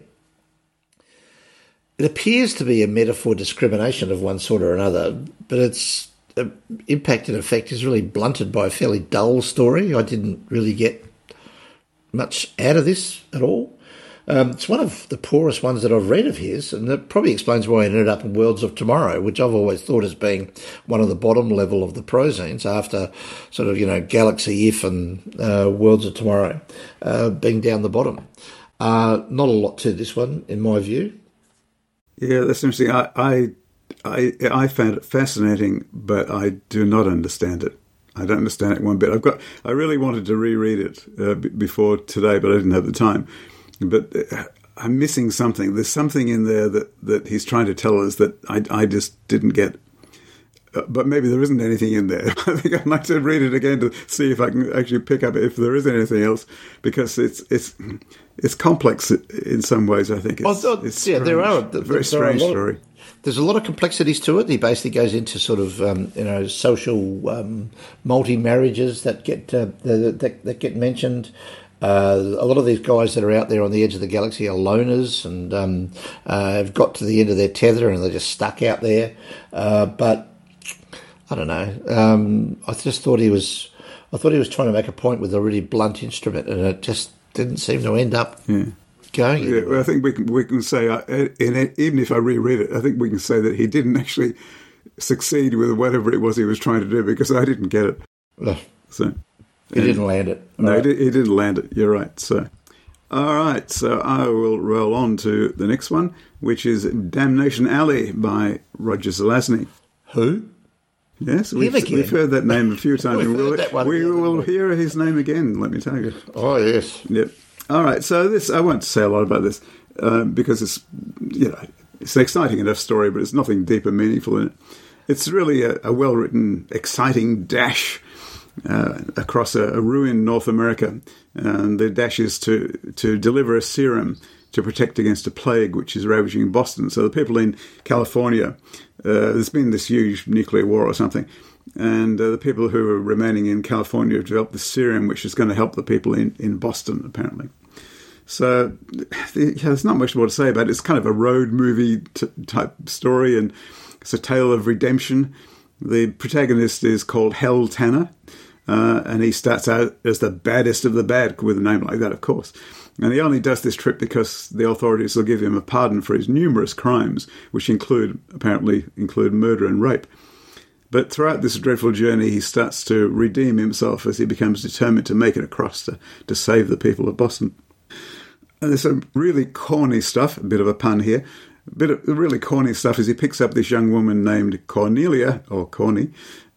Speaker 1: It appears to be a metaphor discrimination of one sort or another, but its impact and effect is really blunted by a fairly dull story. I didn't really get much out of this at all. It's one of the poorest ones that I've read of his, and that probably explains why it ended up in Worlds of Tomorrow, which I've always thought as being one of the bottom level of the prozines after sort of, Galaxy If and Worlds of Tomorrow being down the bottom. Not a lot to this one, in my view.
Speaker 2: Yeah, that's interesting. I found it fascinating, but I do not understand it. I don't understand it one bit. I really wanted to reread it before today, but I didn't have the time. But I'm missing something. There's something in there that he's trying to tell us that I just didn't get. But maybe there isn't anything in there. I think I'd like to read it again to see if I can actually pick up if there is anything else, because it's complex in some ways. I think it's
Speaker 1: there are
Speaker 2: a very strange story.
Speaker 1: There's a lot of complexities to it. He basically goes into sort of social multi-marriages that get mentioned. A lot of these guys that are out there on the edge of the galaxy are loners and have got to the end of their tether and they're just stuck out there. But I don't know. I just thought he was trying to make a point with a really blunt instrument, and it just didn't seem to end up going.
Speaker 2: Yeah, well, I think we can say, even if I reread it, I think we can say that he didn't actually succeed with whatever it was he was trying to do, because I didn't get it.
Speaker 1: No.
Speaker 2: So
Speaker 1: he didn't land it.
Speaker 2: No, right. He didn't land it. You're right. So, all right. So I will roll on to the next one, which is Damnation Alley by Roger Zelazny.
Speaker 1: Who?
Speaker 2: Yes, we've heard that name a few times. we will hear his name again, let me tell you.
Speaker 1: Oh, yes.
Speaker 2: Yep. All right, so this, I won't say a lot about this. because it's it's an exciting enough story, but it's nothing deep and meaningful in it. It's really a well-written, exciting dash across a ruined North America, and the dash is to deliver a serum to protect against a plague which is ravaging Boston. So the people in California, there's been this huge nuclear war or something, and the people who are remaining in California have developed this serum which is going to help the people in Boston, apparently. So there's not much more to say about it. It's kind of a road movie type story, and it's a tale of redemption. The protagonist is called Hal Tanner, and he starts out as the baddest of the bad, with a name like that, of course. And he only does this trip because the authorities will give him a pardon for his numerous crimes, which apparently include murder and rape. But throughout this dreadful journey, he starts to redeem himself as he becomes determined to make it across to save the people of Boston. And there's some really corny stuff, a bit of a pun here. A bit of really corny stuff is he picks up this young woman named Cornelia, or Corny,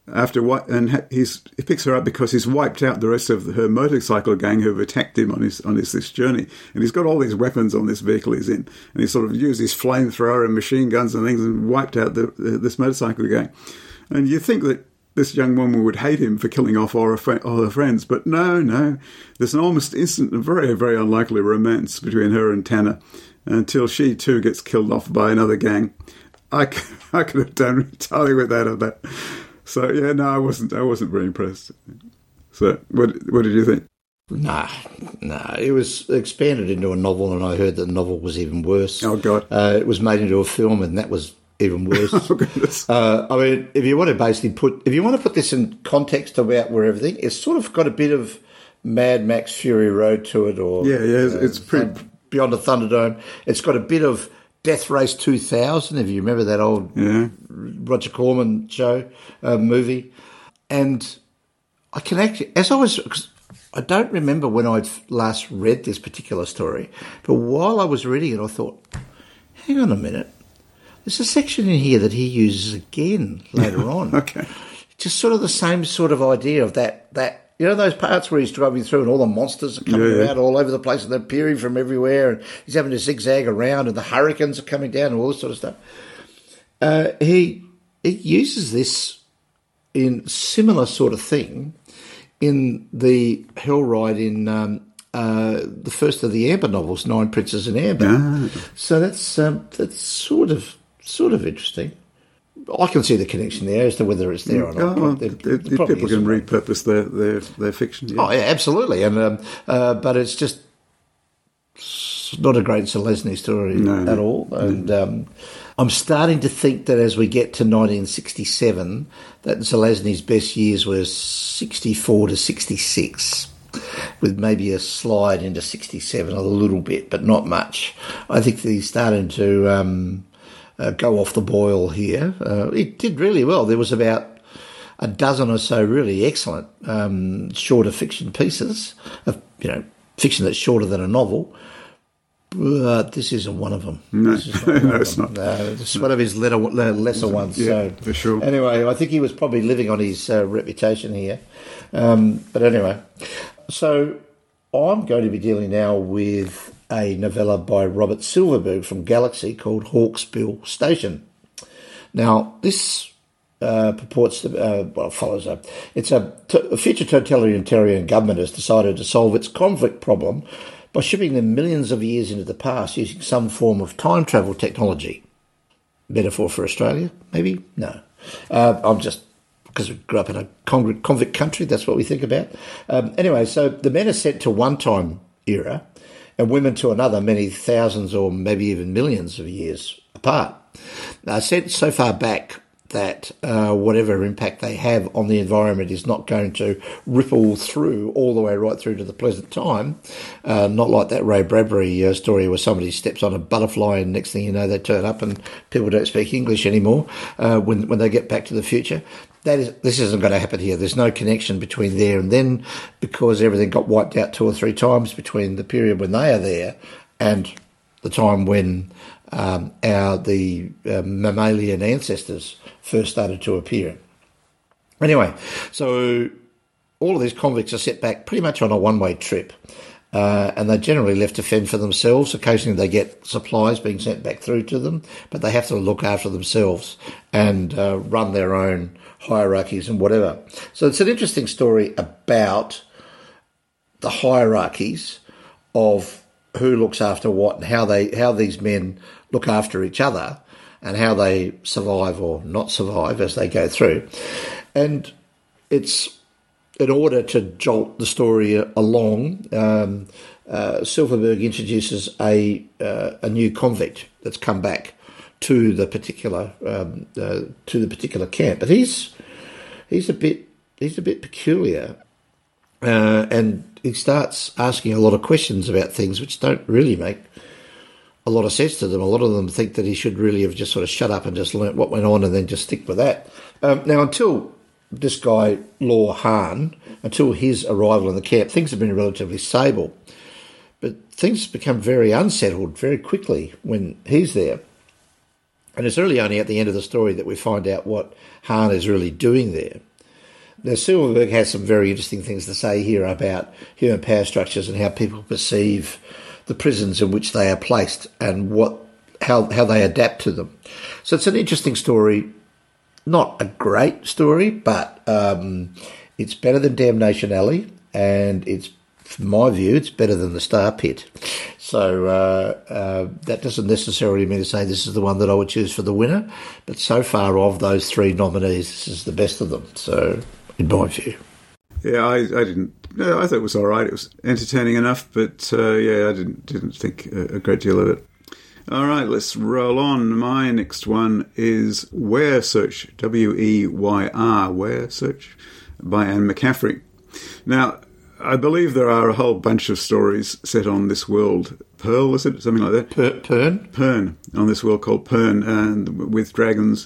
Speaker 2: he picks her up because he's wiped out the rest of her motorcycle gang who have attacked him on this journey. And he's got all these weapons on this vehicle he's in. And he sort of used his flamethrower and machine guns and things and wiped out this motorcycle gang. And you think that this young woman would hate him for killing off all her friends, but no. There's an almost instant and very, very unlikely romance between her and Tanner until she too gets killed off by another gang. I could have done entirely without that. So yeah, no, I wasn't very impressed. So what did you think?
Speaker 1: Nah, it was expanded into a novel, and I heard that the novel was even worse.
Speaker 2: Oh God!
Speaker 1: It was made into a film, and that was even worse.
Speaker 2: Oh goodness!
Speaker 1: I mean, if you want to put this in context about where everything, it's sort of got a bit of Mad Max Fury Road to it, or
Speaker 2: it's pretty
Speaker 1: Beyond the Thunderdome. It's got a bit of Death Race 2000, if you remember that old Roger Corman show, movie. And I can actually, because I don't remember when I'd last read this particular story, but while I was reading it, I thought, hang on a minute, there's a section in here that he uses again later on.
Speaker 2: Okay.
Speaker 1: Just sort of the same sort of idea of that you know those parts where he's driving through and all the monsters are coming out all over the place and they're appearing from everywhere and he's having to zigzag around and the hurricanes are coming down and all this sort of stuff. He uses this in similar sort of thing in the Hell Ride in the first of the Amber novels, Nine Princes in Amber. So that's sort of interesting. I can see the connection there as to whether it's there or not.
Speaker 2: People can repurpose their fiction. Yeah.
Speaker 1: Oh, yeah, absolutely. And but it's just not a great Zelazny story at all. And I'm starting to think that as we get to 1967, that Zelazny's best years were 64 to 66, with maybe a slide into 67 a little bit, but not much. I think that he's starting to go off the boil here. It did really well. There was about a dozen or so really excellent shorter fiction pieces, fiction that's shorter than a novel. But this isn't one of them.
Speaker 2: No, it's not.
Speaker 1: It's one of his lesser ones.
Speaker 2: Yeah,
Speaker 1: so,
Speaker 2: for sure.
Speaker 1: Anyway, I think he was probably living on his reputation here. But anyway, so I'm going to be dealing now with a novella by Robert Silverberg from Galaxy called Hawksbill Station. Now, this purports to, follows up. It's a future totalitarian government has decided to solve its conflict problem by shipping them millions of years into the past using some form of time travel technology. Metaphor for Australia, maybe? No. I'm just, because we grew up in a convict country, that's what we think about. Anyway, so the men are sent to one time era and women to another, many thousands or maybe even millions of years apart. Sent so far back that whatever impact they have on the environment is not going to ripple through all the way right through to the present time. Not like that Ray Bradbury story where somebody steps on a butterfly and next thing you know they turn up and people don't speak English anymore when they get back to the future. This isn't going to happen here. There's no connection between there and then because everything got wiped out 2 or 3 times between the period when they are there and the time when the mammalian ancestors first started to appear. Anyway, so all of these convicts are set back pretty much on a one-way trip. and they're generally left to fend for themselves. Occasionally they get supplies being sent back through to them, but they have to look after themselves and run their own hierarchies and whatever. So it's an interesting story about the hierarchies of who looks after what and how these men look after each other and how they survive or not survive as they go through. And it's in order to jolt the story along, Silverberg introduces a new convict that's come back to the particular camp, but he's a bit peculiar, and he starts asking a lot of questions about things which don't really make a lot of sense to them. A lot of them think that he should really have just sort of shut up and just learnt what went on and then just stick with that. Now, until this guy, Law Hahn, until his arrival in the camp, things have been relatively stable. But things become very unsettled very quickly when he's there. And it's really only at the end of the story that we find out what Hahn is really doing there. Now, Silverberg has some very interesting things to say here about human power structures and how people perceive the prisons in which they are placed and how they adapt to them. So it's an interesting story, not a great story, but it's better than Damnation Alley, and it's, from my view, it's better than The Star Pit. So that doesn't necessarily mean to say this is the one that I would choose for the winner, but so far of those three nominees, this is the best of them. So, in my view.
Speaker 2: Yeah, I didn't. I thought it was all right. It was entertaining enough, but I didn't think a great deal of it. All right, let's roll on. My next one is Weyr Search, W-E-Y-R, Weyr Search, by Anne McCaffrey. Now, I believe there are a whole bunch of stories set on this world. Pearl, is it? Something like that? Pern, on this world called Pern, and with dragons.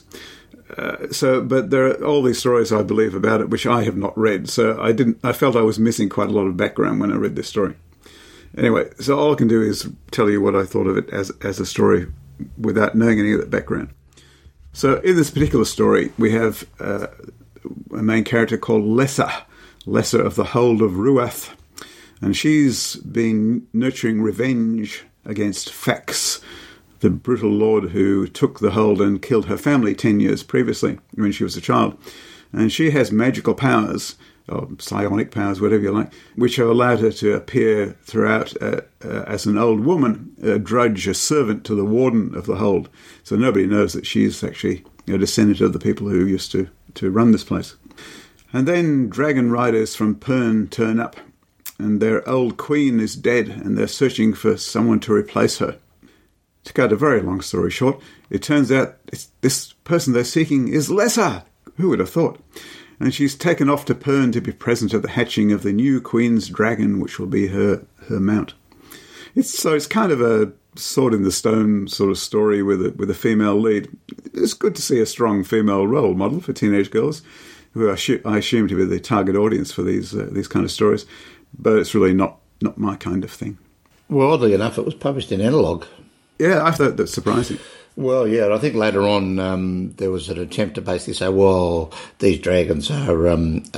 Speaker 2: But there are all these stories, I believe, about it, which I have not read. So I felt I was missing quite a lot of background when I read this story. Anyway, so all I can do is tell you what I thought of it as a story without knowing any of that background. So in this particular story, we have a main character called Lesser of the Hold of Ruath, and she's been nurturing revenge against Fax, the brutal lord who took the hold and killed her family 10 years previously when she was a child. And she has magical powers, or psionic powers, whatever you like, which have allowed her to appear throughout as an old woman, a drudge, a servant to the warden of the hold. So nobody knows that she's actually a descendant of the people who used to run this place. And then dragon riders from Pern turn up, and their old queen is dead, and they're searching for someone to replace her. To cut a very long story short, it turns out this person they're seeking is Lesser. Who would have thought? And she's taken off to Pern to be present at the hatching of the new queen's dragon, which will be her mount. It's kind of a sword in the stone sort of story with a female lead. It's good to see a strong female role model for teenage girls, who I assume to be the target audience for these kind of stories, but it's really not my kind of thing.
Speaker 1: Well, oddly enough, it was published in Analog.
Speaker 2: Yeah, I thought that's surprising.
Speaker 1: Well, yeah, I think later on there was an attempt to basically say, well, these dragons are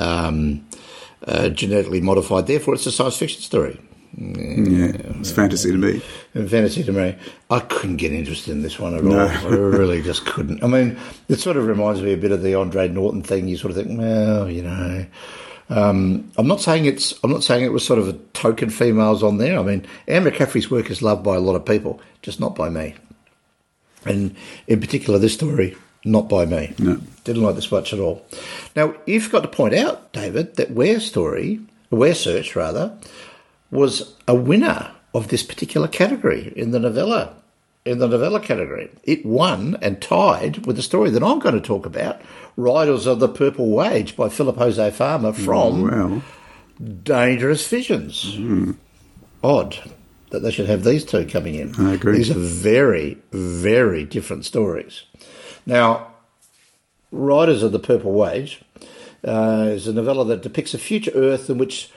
Speaker 1: genetically modified, therefore it's a science fiction story.
Speaker 2: Yeah, it's fantasy to me.
Speaker 1: Fantasy to me. I couldn't get interested in this one at all. I really just couldn't. I mean, it sort of reminds me a bit of the Andre Norton thing. You sort of think, well, you know. I'm not saying it was sort of a token females on there. I mean, Anne McCaffrey's work is loved by a lot of people, just not by me. And in particular, this story, not by me.
Speaker 2: No.
Speaker 1: Didn't like this much at all. Now, you forgot to point out, David, that Weyr Search, was a winner of this particular category in the novella category. It won and tied with the story that I'm going to talk about, Riders of the Purple Wage by Philip Jose Farmer from Dangerous Visions. Odd that they should have these two coming in.
Speaker 2: I agree.
Speaker 1: These are very, very different stories. Now, Riders of the Purple Wage is a novella that depicts a future Earth in which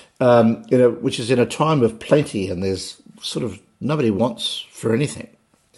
Speaker 1: is in a time of plenty, and there's sort of nobody wants for anything.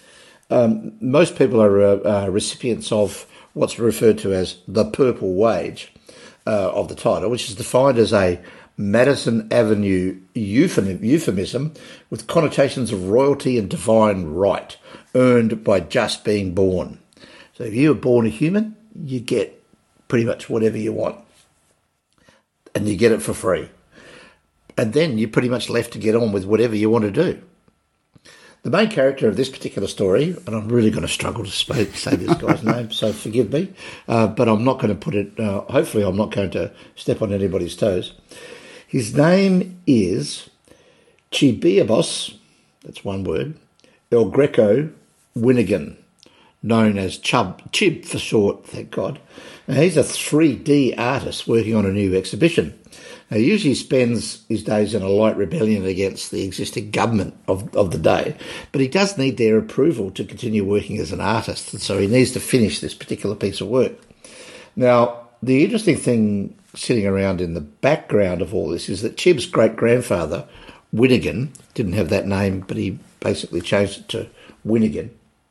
Speaker 1: Most people are recipients of what's referred to as the purple wage of the title, which is defined as a Madison Avenue euphemism with connotations of royalty and divine right earned by just being born. So if you were born a human, you get pretty much whatever you want. And you get it for free. And then you're pretty much left to get on with whatever you want to do. The main character of this particular story, and I'm really going to struggle to say this guy's name, so forgive me, but I'm not going to put it, hopefully I'm not going to step on anybody's toes. His name is Chibiabos, that's one word, El Greco Winnigan, known as Chib for short, thank God. Now, he's a 3D artist working on a new exhibition. Now, he usually spends his days in a light rebellion against the existing government of the day, but he does need their approval to continue working as an artist, and so he needs to finish this particular piece of work. Now, the interesting thing sitting around in the background of all this is that Chib's great-grandfather, Winnigan, didn't have that name, but he basically changed it to Winnigan,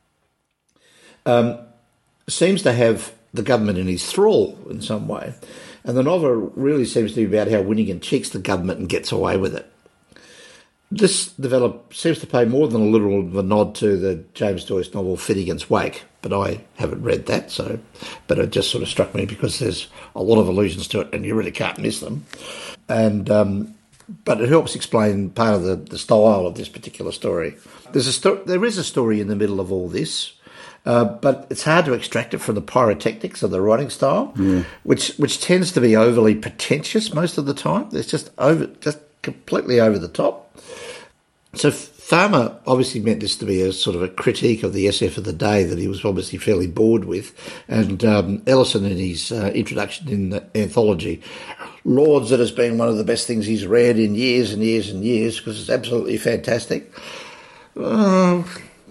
Speaker 1: seems to have the government in his thrall in some way. And the novel really seems to be about how Winnigan cheeks the government and gets away with it. This seems to pay more than a literal nod to the James Joyce novel Finnegan's Wake, but I haven't read that, but it just sort of struck me because there's a lot of allusions to it and you really can't miss them. And but it helps explain part of the style of this particular story. There is a story in the middle of all this, but it's hard to extract it from the pyrotechnics of the writing style, which tends to be overly pretentious most of the time. It's just completely over the top. So Farmer obviously meant this to be a sort of a critique of the SF of the day that he was obviously fairly bored with, and Ellison in his introduction in the anthology lauds it as being one of the best things he's read in years and years and years because it's absolutely fantastic. No,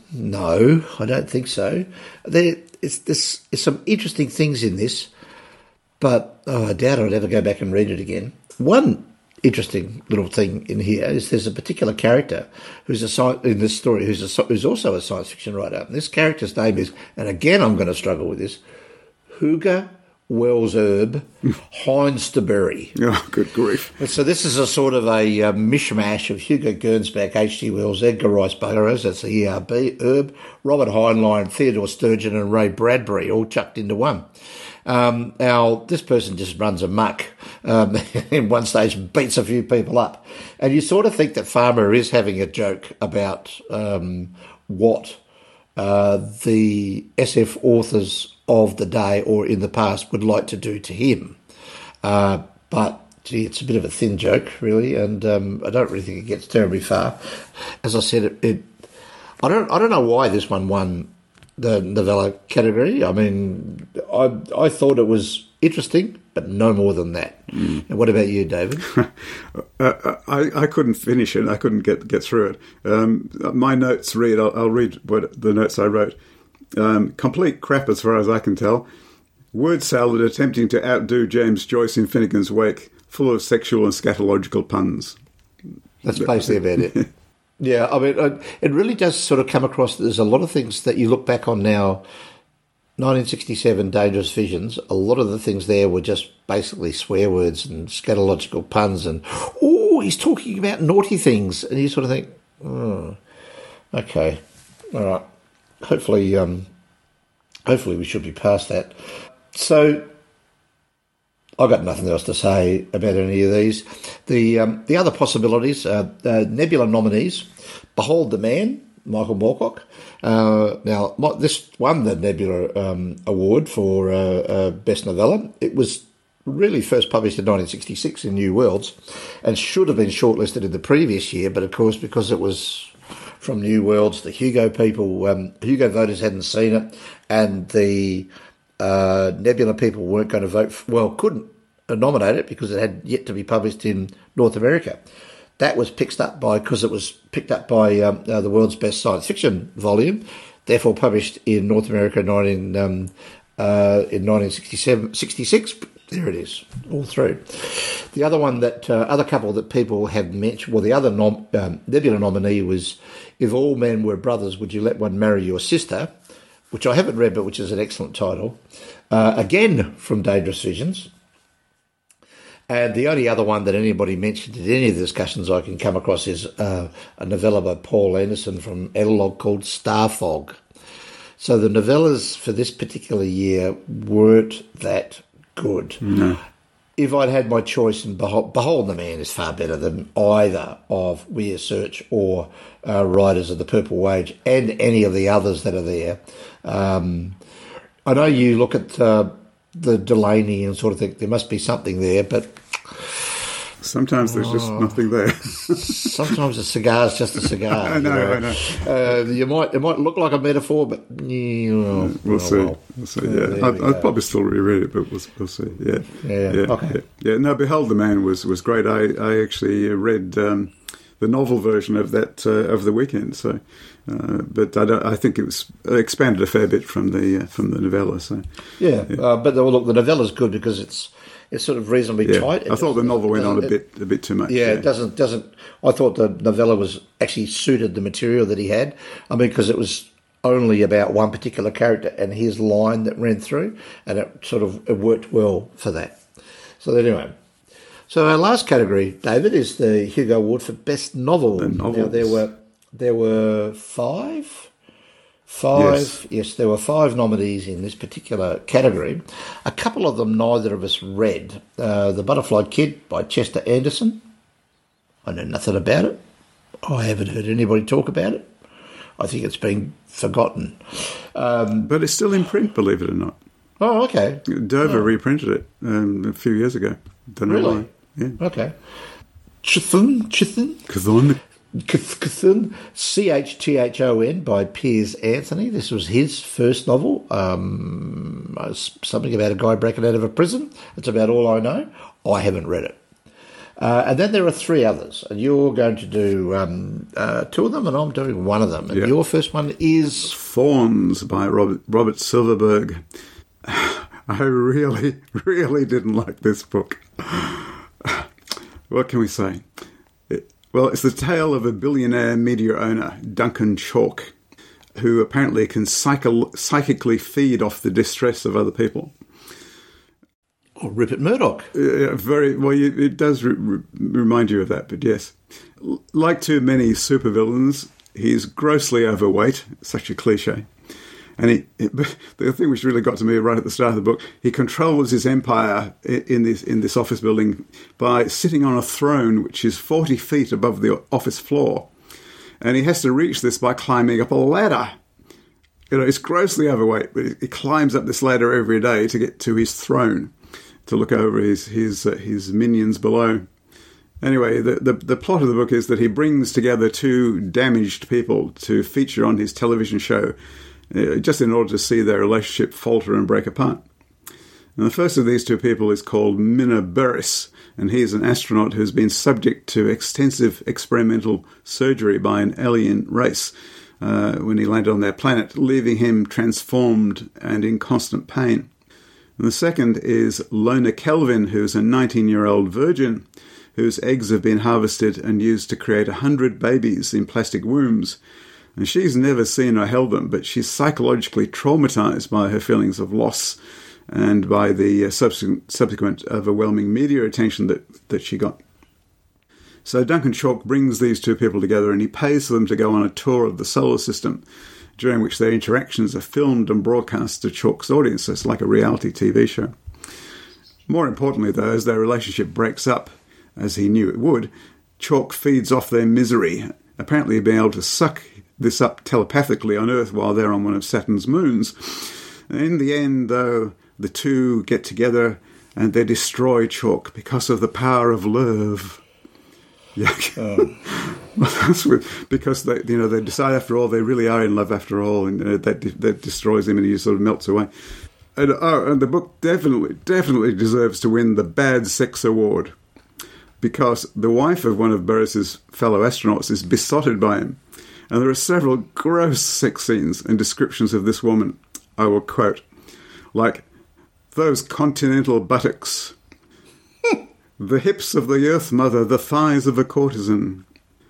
Speaker 1: I don't think so. There's some interesting things in this, but I doubt I'd ever go back and read it again. One interesting little thing in here is there's a particular character who's in this story who's also a science fiction writer. And this character's name is, and again I'm going to struggle with this, Hugo Wells-Erb Heinz-de-Berry.
Speaker 2: Oh, good grief.
Speaker 1: And so this is a sort of a mishmash of Hugo Gernsback, H.G. Wells, Edgar Rice Burroughs, that's the ERB, Erb, Robert Heinlein, Theodore Sturgeon and Ray Bradbury, all chucked into one. Now, this person just runs amok in one stage and beats a few people up. And you sort of think that Farmer is having a joke about what the SF authors of the day or in the past would like to do to him. But, gee, it's a bit of a thin joke, really, and I don't really think it gets terribly far. As I said, I don't know why this one won the novella category. I mean, I thought it was interesting, but no more than that. And what about you, David?
Speaker 2: I couldn't finish it. I couldn't get through it. My notes read, I'll read the notes I wrote. Complete crap as far as I can tell. Word salad attempting to outdo James Joyce in Finnegan's Wake, full of sexual and scatological puns.
Speaker 1: That's basically about it. Yeah, I mean, it really does sort of come across that there's a lot of things that you look back on now. 1967 Dangerous Visions, a lot of the things there were just basically swear words and scatological puns and, oh, he's talking about naughty things. And you sort of think, oh, okay, all right. Hopefully we should be past that. So I've got nothing else to say about any of these. The other possibilities, Nebula nominees, Behold the Man, Michael Moorcock. Now, this won the Nebula Award for Best Novella. It was really first published in 1966 in New Worlds and should have been shortlisted in the previous year, but of course, because it was from New Worlds, the Hugo Hugo voters hadn't seen it, and the Nebula people weren't going to vote couldn't nominate it because it had yet to be published in North America. That was picked up because it was picked up by the world's best science fiction volume, therefore published in North America in 1966. There it is, all through. The other one other couple that people have mentioned, well, the other Nebula nominee was If All Men Were Brothers, Would You Let One Marry Your Sister, which I haven't read, but which is an excellent title. Again, from Dangerous Visions. And the only other one that anybody mentioned in any of the discussions I can come across is a novella by Paul Anderson from Edelog called Star Fog. So the novellas for this particular year weren't that good.
Speaker 2: No.
Speaker 1: If I'd had my choice, and Behold the Man is far better than either of Weir Search or Riders of the Purple Wage and any of the others that are there. I know you look at the Delaney and sort of think there must be something there, but
Speaker 2: sometimes there's just nothing there.
Speaker 1: Sometimes a cigar's just a cigar.
Speaker 2: I know.
Speaker 1: It might look like a metaphor, but
Speaker 2: we'll see. We'll see. Yeah, I'd probably still reread it, but we'll see. Yeah.
Speaker 1: Okay.
Speaker 2: Yeah. No, Behold the Man was great. I actually read the novel version of that over the weekend. So, but I think it was expanded a fair bit from the novella. So
Speaker 1: but look, the novella's good because it's sort of reasonably tight.
Speaker 2: I thought the novel went on a bit too much.
Speaker 1: It doesn't. I thought the novella was actually suited the material that he had. I mean, because it was only about one particular character and his line that ran through, and it worked well for that. So anyway. So our last category, David, is the Hugo Award for Best Novel.
Speaker 2: The novels.
Speaker 1: Now there were five. Yes, there were 5 nominees in this particular category. A couple of them neither of us read. The Butterfly Kid by Chester Anderson. I know nothing about it. I haven't heard anybody talk about it. I think it's been forgotten.
Speaker 2: But it's still in print, believe it or not.
Speaker 1: Oh, okay.
Speaker 2: Dover reprinted it a few years ago. Don't know why. Yeah.
Speaker 1: Okay. Chthon, Chthon by Piers Anthony. This was his first novel. Something about a guy breaking out of a prison. That's about all I know. I haven't read it. And then there are 3 others, and you're going to do 2 of them, and I'm doing 1 of them. And your first one is
Speaker 2: Fawns by Robert Silverberg. I really, really didn't like this book. What can we say? Well, it's the tale of a billionaire media owner, Duncan Chalk, who apparently can psychically feed off the distress of other people.
Speaker 1: Or Rupert Murdoch.
Speaker 2: Very well. It does remind you of that, but yes. Like too many supervillains, he's grossly overweight. Such a cliche. And the thing which really got to me right at the start of the book, he controls his empire in this office building by sitting on a throne which is 40 feet above the office floor. And he has to reach this by climbing up a ladder. He's grossly overweight, but he climbs up this ladder every day to get to his throne, to look over his minions below. Anyway, the plot of the book is that he brings together 2 damaged people to feature on his television show, just in order to see their relationship falter and break apart. And the first of these 2 people is called Minna Burris, and he's an astronaut who's been subject to extensive experimental surgery by an alien race when he landed on their planet, leaving him transformed and in constant pain. And the second is Lona Kelvin, who's a 19-year-old virgin whose eggs have been harvested and used to create 100 babies in plastic wombs. And she's never seen or held them, but she's psychologically traumatized by her feelings of loss and by the subsequent overwhelming media attention that she got. So Duncan Chalk brings these 2 people together and he pays for them to go on a tour of the solar system, during which their interactions are filmed and broadcast to Chalk's audience. So it's like a reality TV show. More importantly, though, as their relationship breaks up, as he knew it would, Chalk feeds off their misery, apparently being able to suck this up telepathically on Earth while they're on one of Saturn's moons. In the end, though, the 2 get together and they destroy Chalk because of the power of love. Yeah, because they decide after all they really are in love after all, and that destroys him and he sort of melts away. And the book definitely deserves to win the Bad Sex Award, because the wife of one of Burris's fellow astronauts is besotted by him. And there are several gross sex scenes and descriptions of this woman. I will quote, like, those continental buttocks, the hips of the Earth Mother, the thighs of a courtesan,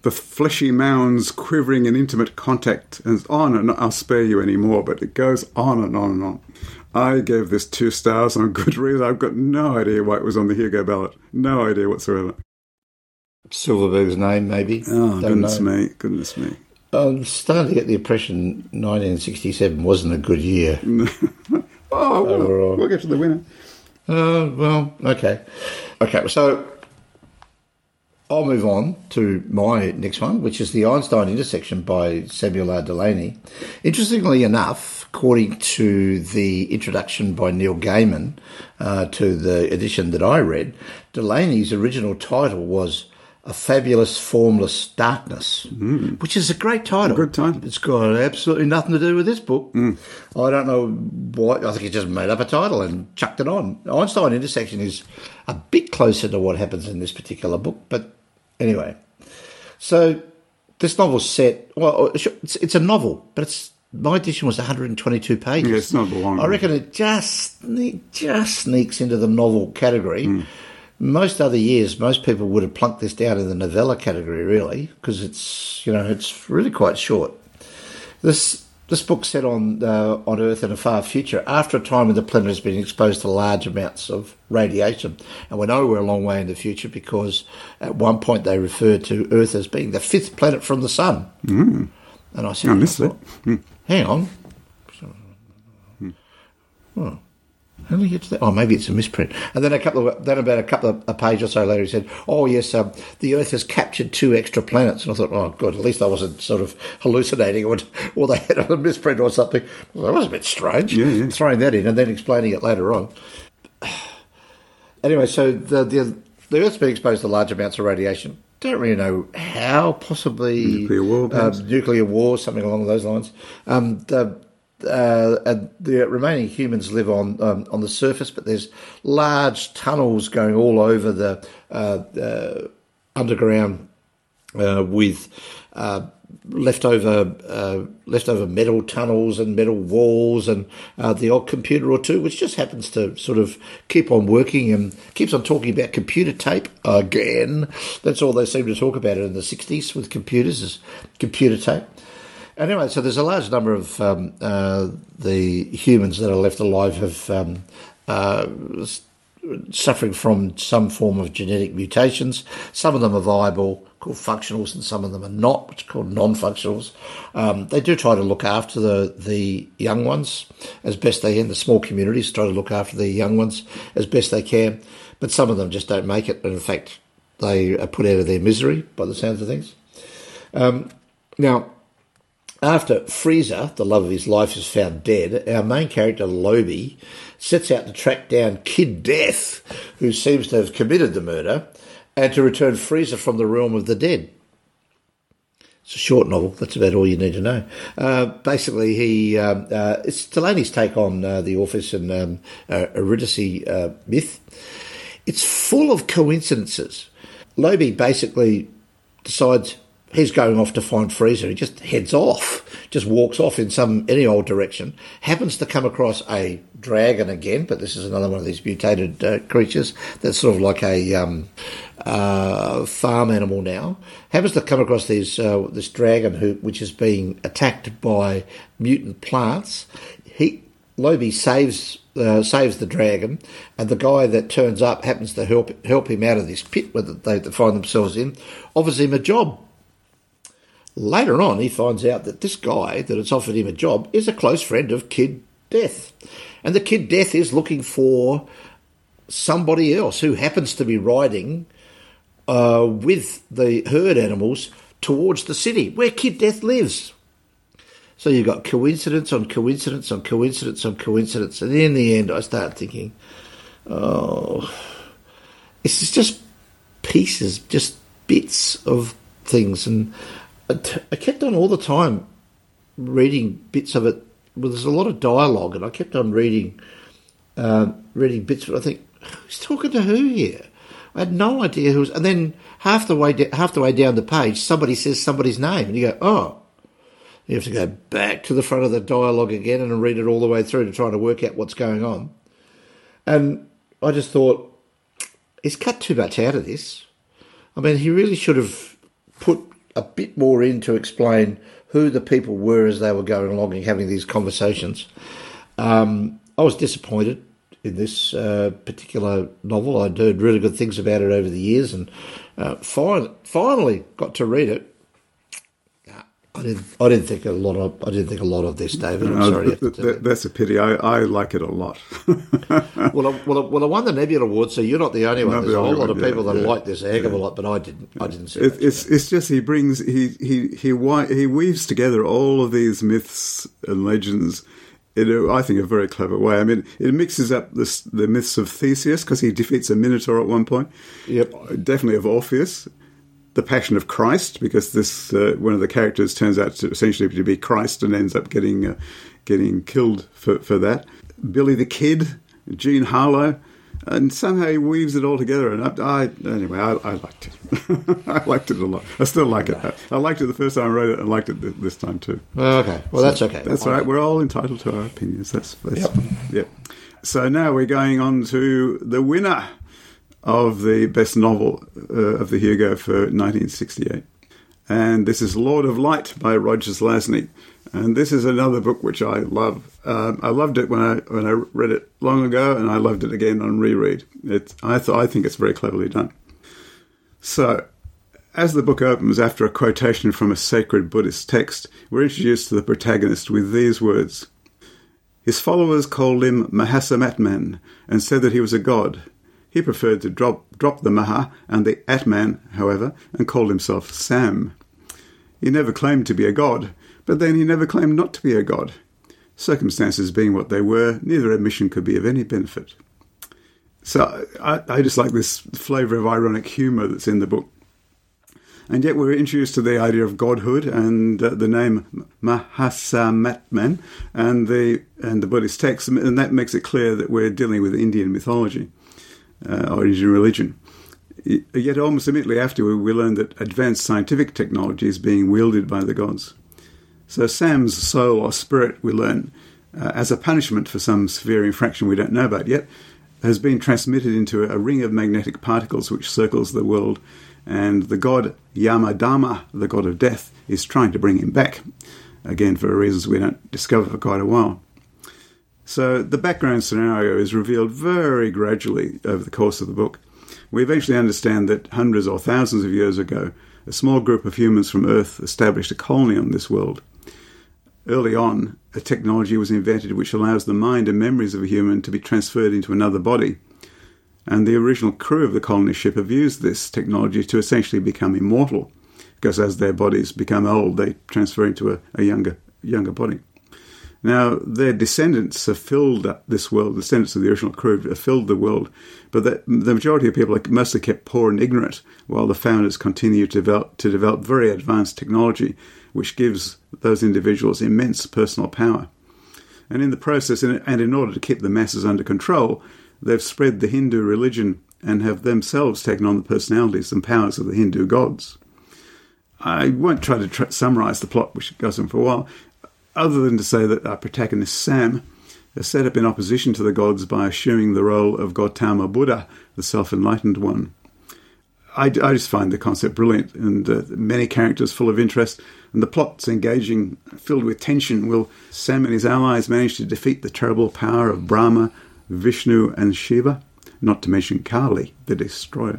Speaker 2: the fleshy mounds quivering in intimate contact, and on and on. I'll spare you any more, but it goes on and on and on. I gave this 2 stars on good reason. I've got no idea why it was on the Hugo ballot. No idea whatsoever.
Speaker 1: Silverberg's name, maybe.
Speaker 2: Oh, goodness me.
Speaker 1: I'm starting to get the impression 1967 wasn't a good year.
Speaker 2: We'll get to the winner.
Speaker 1: Okay. Okay, so I'll move on to my next one, which is The Einstein Intersection by Samuel R. Delany. Interestingly enough, according to the introduction by Neil Gaiman to the edition that I read, Delany's original title was A Fabulous Formless Darkness, which is a great title.
Speaker 2: Good title.
Speaker 1: It's got absolutely nothing to do with this book. I don't know why. I think he just made up a title and chucked it on. Einstein Intersection is a bit closer to what happens in this particular book, but anyway. So this novel's set, well, it's a novel, but my edition was 122 pages.
Speaker 2: Yeah, it's not long.
Speaker 1: I reckon it just sneaks into the novel category. Most other years, most people would have plunked this down in the novella category, really, because it's really quite short. This book's set on Earth in a far future, after a time when the planet has been exposed to large amounts of radiation, and we know we're a long way in the future because at one point they referred to Earth as being the 5th planet from the sun. And I said,
Speaker 2: I missed it.
Speaker 1: Hang on. How did he get to that? Oh, maybe it's a misprint. And then about a couple of page or so later, he said, "Oh yes, the Earth has captured 2 extra planets." And I thought, "Oh God, at least I wasn't sort of hallucinating, or they had a misprint or something." Well, that was a bit strange.
Speaker 2: Yeah.
Speaker 1: Throwing that in and then explaining it later on. Anyway, so the Earth's been exposed to large amounts of radiation. Don't really know how. Possibly nuclear war, something along those lines. The remaining humans live on the surface, but there's large tunnels going all over the underground with leftover metal tunnels and metal walls and the odd computer or two, which just happens to sort of keep on working and keeps on talking about computer tape again. That's all they seem to talk about in the 60s with computers, is computer tape. Anyway, so there's a large number of the humans that are left alive have suffering from some form of genetic mutations. Some of them are viable, called functionals, and some of them are not, which are called non-functionals. They do try to look after the young ones as best they can. The small communities try to look after the young ones as best they can, but some of them just don't make it, and in fact, they are put out of their misery by the sounds of things. Now, after Freezer, the love of his life, is found dead, our main character, Lobie, sets out to track down Kid Death, who seems to have committed the murder, and to return Freezer from the realm of the dead. It's a short novel. That's about all you need to know. Basically, it's Delany's take on the Orpheus and Eurydice myth. It's full of coincidences. Lobie basically decides he's going off to find Freezer. He just heads off, just walks off in any old direction, happens to come across a dragon again, but this is another one of these mutated creatures that's sort of like a farm animal now. Happens to come across this dragon which is being attacked by mutant plants. Lobie saves the dragon, and the guy that turns up happens to help him out of this pit that they find themselves in, offers him a job. Later on, he finds out that this guy that has offered him a job is a close friend of Kid Death. And the Kid Death is looking for somebody else who happens to be riding with the herd animals towards the city where Kid Death lives. So you've got coincidence on coincidence on coincidence on coincidence. And in the end, I start thinking, it's just pieces, just bits of things. And I kept on all the time reading bits of it. Well, there's a lot of dialogue, and I kept on reading bits. But I think, who's talking to who here? I had no idea who was. And then half the way down the page, somebody says somebody's name, and you go, oh. You have to go back to the front of the dialogue again and read it all the way through to try to work out what's going on. And I just thought, he's cut too much out of this. I mean, he really should have put a bit more in to explain who the people were as they were going along and having these conversations. I was disappointed in this particular novel. I'd heard really good things about it over the years, and finally got to read it. I didn't think a lot of this, David. I'm sorry.
Speaker 2: That's a pity. I like it a lot.
Speaker 1: well, I won the Nebula Award, so you're not the only one. There's a whole lot of people that like this a heck of a lot, but I didn't see it.
Speaker 2: It's just he weaves together all of these myths and legends in I think a very clever way. I mean, it mixes up the myths of Theseus because he defeats a Minotaur at one point.
Speaker 1: Yep,
Speaker 2: definitely of Orpheus. The Passion of Christ, because this one of the characters turns out to essentially to be Christ and ends up getting killed for that. Billy the Kid, Jean Harlow, and somehow he weaves it all together. And I liked it. I liked it a lot. I still like it. I liked it the first time I read it, and liked it this time too.
Speaker 1: Okay, well that's okay.
Speaker 2: That's all right. We're all entitled to our opinions. That's
Speaker 1: yep.
Speaker 2: So now we're going on to the winner of the best novel of the Hugo for 1968. And this is Lord of Light by Roger Zelazny. And this is another book which I love. I loved it when I read it long ago, and I loved it again on reread. I think it's very cleverly done. So, as the book opens, after a quotation from a sacred Buddhist text, we're introduced to the protagonist with these words. His followers called him Mahasamatman and said that he was a god. He preferred to drop the Maha and the Atman, however, and called himself Sam. He never claimed to be a god, but then he never claimed not to be a god. Circumstances being what they were, neither admission could be of any benefit. So I just like this flavour of ironic humour that's in the book. And yet we're introduced to the idea of godhood and the name Mahasamatman and the Buddhist text, and that makes it clear that we're dealing with Indian mythology. Or Indian religion. Yet almost immediately after, we learn that advanced scientific technology is being wielded by the gods. So Sam's soul or spirit, we learn, as a punishment for some severe infraction we don't know about yet, has been transmitted into a ring of magnetic particles which circles the world, and the god Yamadharma, the god of death, is trying to bring him back, again for reasons we don't discover for quite a while. So the background scenario is revealed very gradually over the course of the book. We eventually understand that hundreds or thousands of years ago, a small group of humans from Earth established a colony on this world. Early on, a technology was invented which allows the mind and memories of a human to be transferred into another body. And the original crew of the colony ship have used this technology to essentially become immortal, because as their bodies become old, they transfer into a younger body. Now, their descendants have filled up this world, the descendants of the original crew have filled the world, but the majority of people are mostly kept poor and ignorant, while the founders continue to develop very advanced technology, which gives those individuals immense personal power. And in the process, and in order to keep the masses under control, they've spread the Hindu religion and have themselves taken on the personalities and powers of the Hindu gods. I won't try to summarise the plot, which goes on for a while, other than to say that our protagonist Sam is set up in opposition to the gods by assuming the role of Gautama Buddha, the self-enlightened one. I just find the concept brilliant, and many characters full of interest, and the plot's engaging, filled with tension. Will Sam and his allies manage to defeat the terrible power of Brahma, Vishnu and Shiva? Not to mention Kali, the destroyer.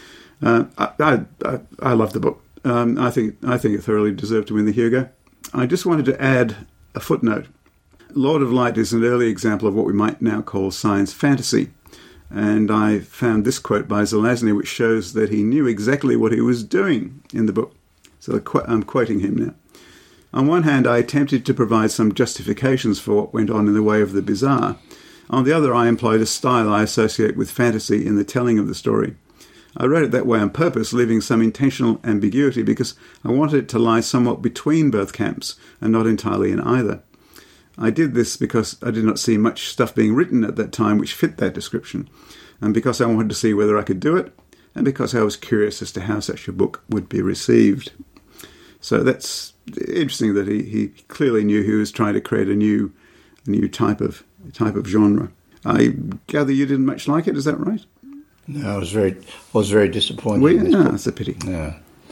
Speaker 2: I love the book. I think it thoroughly deserved to win the Hugo. I just wanted to add a footnote. Lord of Light is an early example of what we might now call science fantasy. And I found this quote by Zelazny, which shows that he knew exactly what he was doing in the book. So I'm quoting him now. On one hand, I attempted to provide some justifications for what went on in the way of the bizarre. On the other, I employed a style I associate with fantasy in the telling of the story. I wrote it that way on purpose, leaving some intentional ambiguity because I wanted it to lie somewhat between both camps and not entirely in either. I did this because I did not see much stuff being written at that time which fit that description, and because I wanted to see whether I could do it, and because I was curious as to how such a book would be received. So that's interesting that he clearly knew he was trying to create a new type of genre. I gather you didn't much like it, is that right?
Speaker 1: No, I was very disappointed.
Speaker 2: Well, yeah, that's a pity.
Speaker 1: Yeah.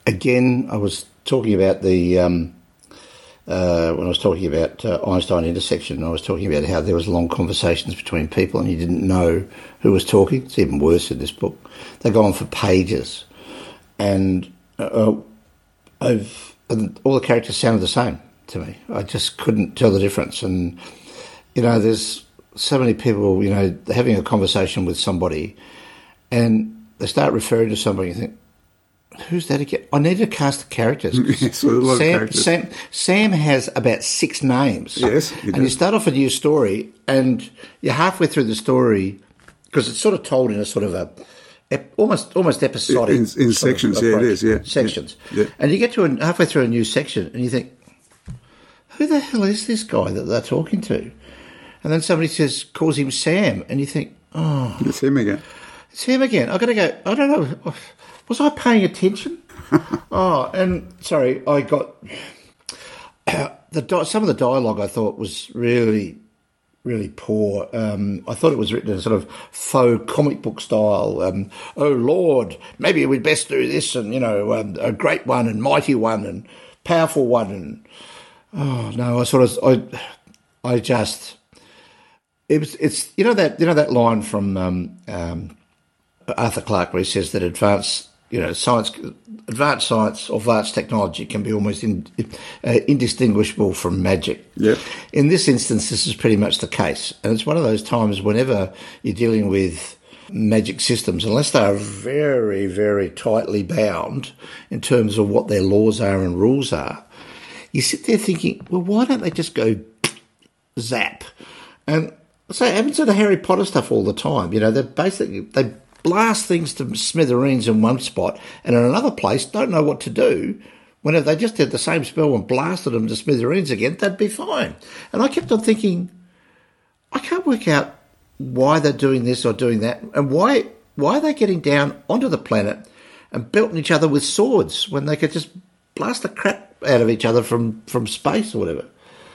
Speaker 1: again, I was talking about the when I was talking about Einstein intersection, I was talking about how there was long conversations between people and you didn't know who was talking. It's even worse in this book. They go on for pages, and all the characters sounded the same to me. I just couldn't tell the difference. And there's so many people, having a conversation with somebody, and they start referring to somebody. And you think, who's that again? I need to cast the characters.
Speaker 2: Yes, a lot of characters.
Speaker 1: Sam has about 6 names.
Speaker 2: Yes,
Speaker 1: and you start off a new story, and you're halfway through the story because it's sort of told in a sort of a almost episodic
Speaker 2: in sections. Yeah, it is. Yeah,
Speaker 1: sections.
Speaker 2: Yeah.
Speaker 1: And you get to halfway through a new section, and you think, who the hell is this guy that they're talking to? And then somebody calls him Sam, and you think, oh,
Speaker 2: it's him again.
Speaker 1: It's him again. I've got to go. I don't know. Was I paying attention? And sorry, I got some of the dialogue I thought was really, really poor. I thought it was written in a sort of faux comic book style. Oh Lord, maybe we'd best do this, and a great one and mighty one and powerful one. And no, it's that line from Arthur Clarke where he says that advanced science or advanced technology can be almost indistinguishable from magic.
Speaker 2: Yep.
Speaker 1: In this instance, this is pretty much the case. And it's one of those times whenever you're dealing with magic systems, unless they are very, very tightly bound in terms of what their laws are and rules are, you sit there thinking, well, why don't they just go zap? And so it happens to the Harry Potter stuff all the time. They blast things to smithereens in one spot and in another place don't know what to do. When if they just did the same spell and blasted them to smithereens again, they'd be fine. And I kept on thinking, I can't work out why they're doing this or doing that, and why are they getting down onto the planet and belting each other with swords when they could just blast the crap out of each other from space or whatever.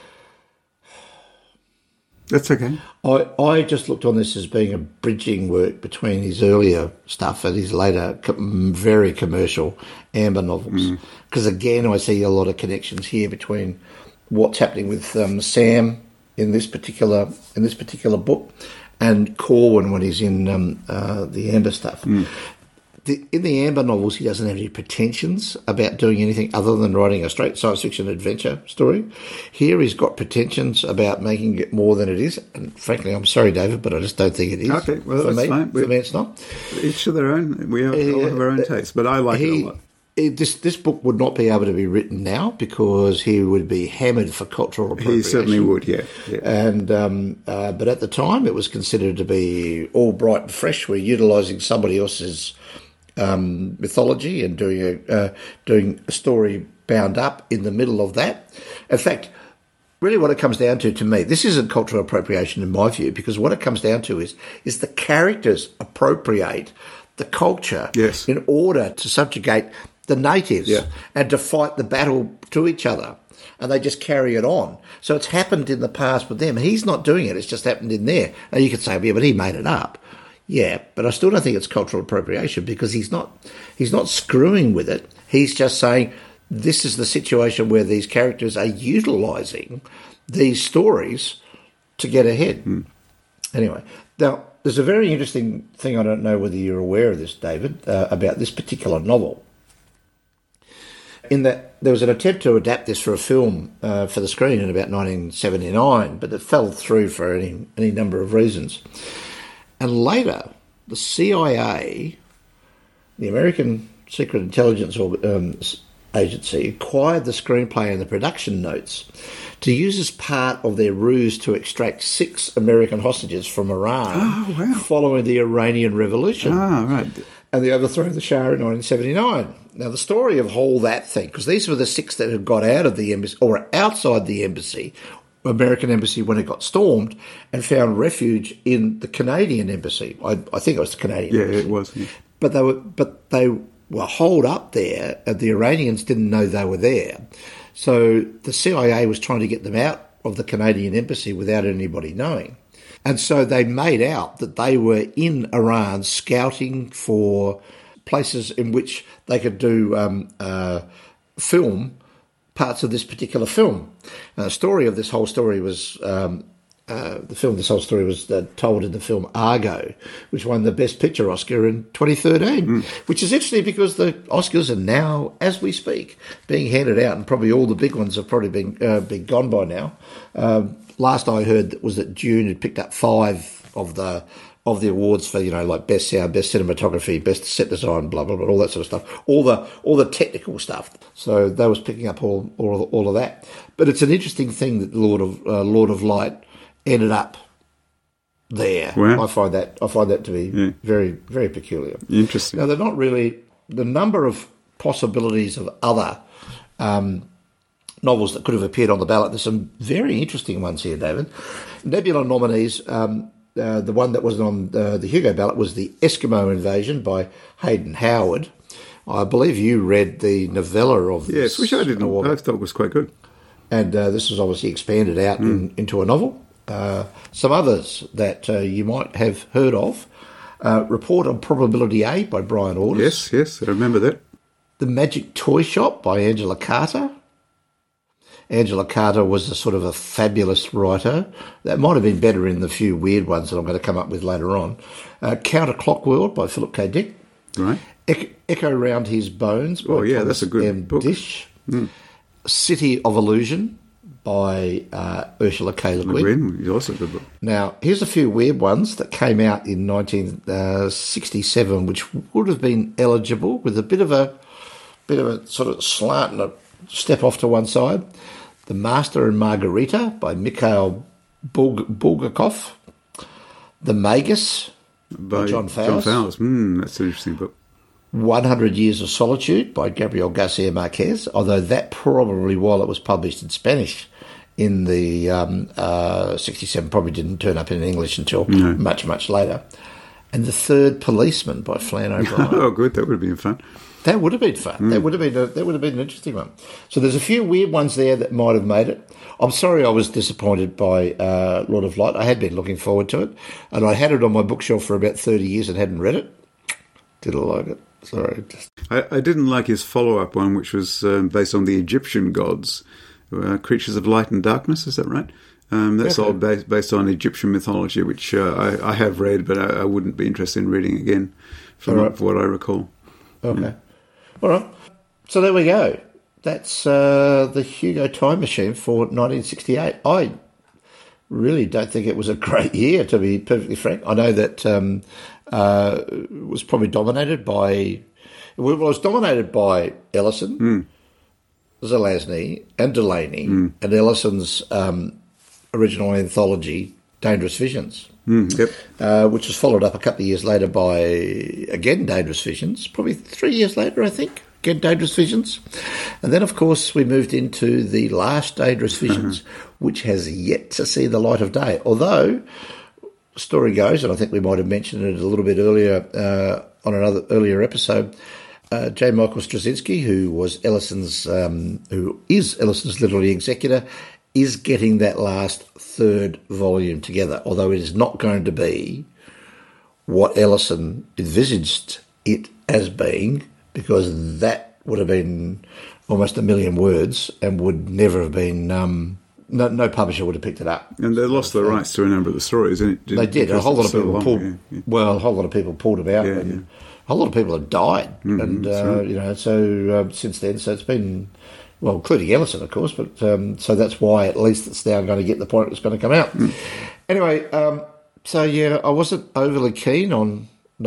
Speaker 2: That's okay.
Speaker 1: I just looked on this as being a bridging work between his earlier stuff and his later very commercial Amber novels. Because again, I see a lot of connections here between what's happening with Sam in this particular book and Corwin when he's in the Amber stuff. In the Amber novels, he doesn't have any pretensions about doing anything other than writing a straight science fiction adventure story. Here he's got pretensions about making it more than it is. And frankly, I'm sorry, David, but I just don't think it is.
Speaker 2: Okay, well, that's fine.
Speaker 1: For me, it's not.
Speaker 2: Each of their own. We all have our own taste, but I like it a lot.
Speaker 1: This book would not be able to be written now because he would be hammered for cultural appropriation.
Speaker 2: He certainly would, yeah.
Speaker 1: And but at the time, it was considered to be all bright and fresh. We're utilising somebody else's mythology and doing a story bound up in the middle of that. In fact, really what it comes down to me, this isn't cultural appropriation in my view, because what it comes down to is the characters appropriate the culture in order to subjugate the natives and to fight the battle to each other. And they just carry it on. So it's happened in the past with them. He's not doing it. It's just happened in there. Now you could say, yeah, but he made it up. Yeah, but I still don't think it's cultural appropriation because he's not screwing with it. He's just saying this is the situation where these characters are utilising these stories to get ahead. Anyway, now there's a very interesting thing, I don't know whether you're aware of this, David, about this particular novel. In that there was an attempt to adapt this for a film for the screen in about 1979, but it fell through for any number of reasons. And later, the CIA, the American Secret Intelligence Agency, acquired the screenplay and the production notes to use as part of their ruse to extract 6 American hostages from Iran following the Iranian Revolution and the overthrow of the Shah in 1979. Now, the story of all that thing, because these were the 6 that had got out of the embassy or outside the embassy, American embassy when it got stormed, and found refuge in the Canadian embassy. I think it was the Canadian embassy.
Speaker 2: Yeah, it was. Yeah.
Speaker 1: But they were holed up there, and the Iranians didn't know they were there. So the CIA was trying to get them out of the Canadian embassy without anybody knowing. And so they made out that they were in Iran scouting for places in which they could do film parts of this particular film. The story of this whole story was told in the film Argo, which won the Best Picture Oscar in 2013, which is interesting because the Oscars are now, as we speak, being handed out, and probably all the big ones have probably been gone by now. Last I heard was that Dune had picked up 5 of the awards for, like best sound, best cinematography, best set design, blah blah blah, all that sort of stuff, all the technical stuff. So they was picking up all of that. But it's an interesting thing that Lord of Light ended up there.
Speaker 2: Wow.
Speaker 1: I find that to be very, very peculiar.
Speaker 2: Interesting.
Speaker 1: Now, they're not really the number of possibilities of other novels that could have appeared on the ballot. There's some very interesting ones here, David. Nebula nominees. The one that was on the Hugo ballot was The Eskimo Invasion by Hayden Howard. I believe you read the novella of this.
Speaker 2: Yes, which I didn't. I thought was quite good.
Speaker 1: And this was obviously expanded out into a novel. Some others that you might have heard of. Report on Probability A by Brian Orders.
Speaker 2: Yes, I remember that.
Speaker 1: The Magic Toy Shop by Angela Carter. Angela Carter was a sort of a fabulous writer. That might have been better in the few weird ones that I'm going to come up with later on. Counter Clock World by Philip K. Dick.
Speaker 2: Right.
Speaker 1: Echo Round His Bones by Thomas
Speaker 2: that's a good
Speaker 1: M.
Speaker 2: book.
Speaker 1: Dish. City of Illusion by Ursula K. Le Guin.
Speaker 2: It's also a good book.
Speaker 1: Now, here's a few weird ones that came out in 1967, which would have been eligible with a bit of a sort of slant and a step off to one side. The Master and Margarita by Mikhail Bulgakov. The Magus by John Fowles.
Speaker 2: That's an interesting book.
Speaker 1: 100 Years of Solitude by Gabriel Garcia Marquez, although that probably, while it was published in Spanish in the 67, probably didn't turn up in English until much, much later. And The Third Policeman by Flann O'Brien.
Speaker 2: Oh, good. That would have been fun.
Speaker 1: That would have been fun. That would have been an interesting one. So there's a few weird ones there that might have made it. I'm sorry I was disappointed by Lord of Light. I had been looking forward to it, and I had it on my bookshelf for about 30 years and hadn't read it. Didn't like it. Sorry.
Speaker 2: I didn't like his follow-up one, which was based on the Egyptian gods, Creatures of Light and Darkness. Is that right? That's all based on Egyptian mythology, which I have read, but I wouldn't be interested in reading again from what I recall.
Speaker 1: Okay. All right. So there we go. That's the Hugo Time Machine for 1968. I really don't think it was a great year, to be perfectly frank. I know that it was probably dominated by... Well, it was dominated by Ellison, Zelazny and Delaney, and Ellison's original anthology, Dangerous Visions. Which was followed up a couple of years later by, again, Dangerous Visions, probably 3 years later, I think, again, Dangerous Visions. And then, of course, we moved into the last Dangerous Visions, which has yet to see the light of day. Although, the story goes, and I think we might have mentioned it a little bit earlier on another earlier episode, J. Michael Straczynski, who is Ellison's literary executor, is getting that last third volume together, although it is not going to be what Ellison envisaged it as being, because that would have been almost 1 million words and would never have been... No publisher would have picked it up.
Speaker 2: And they lost the rights to a number of the stories. They
Speaker 1: did. A whole lot of people pulled... Well, a whole lot of people pulled about, and a whole lot of people have died. And, so since then, so it's been... Well, including Ellison, of course, but so that's why at least it's now going to get the point it's going to come out. Anyway, so yeah, I wasn't overly keen on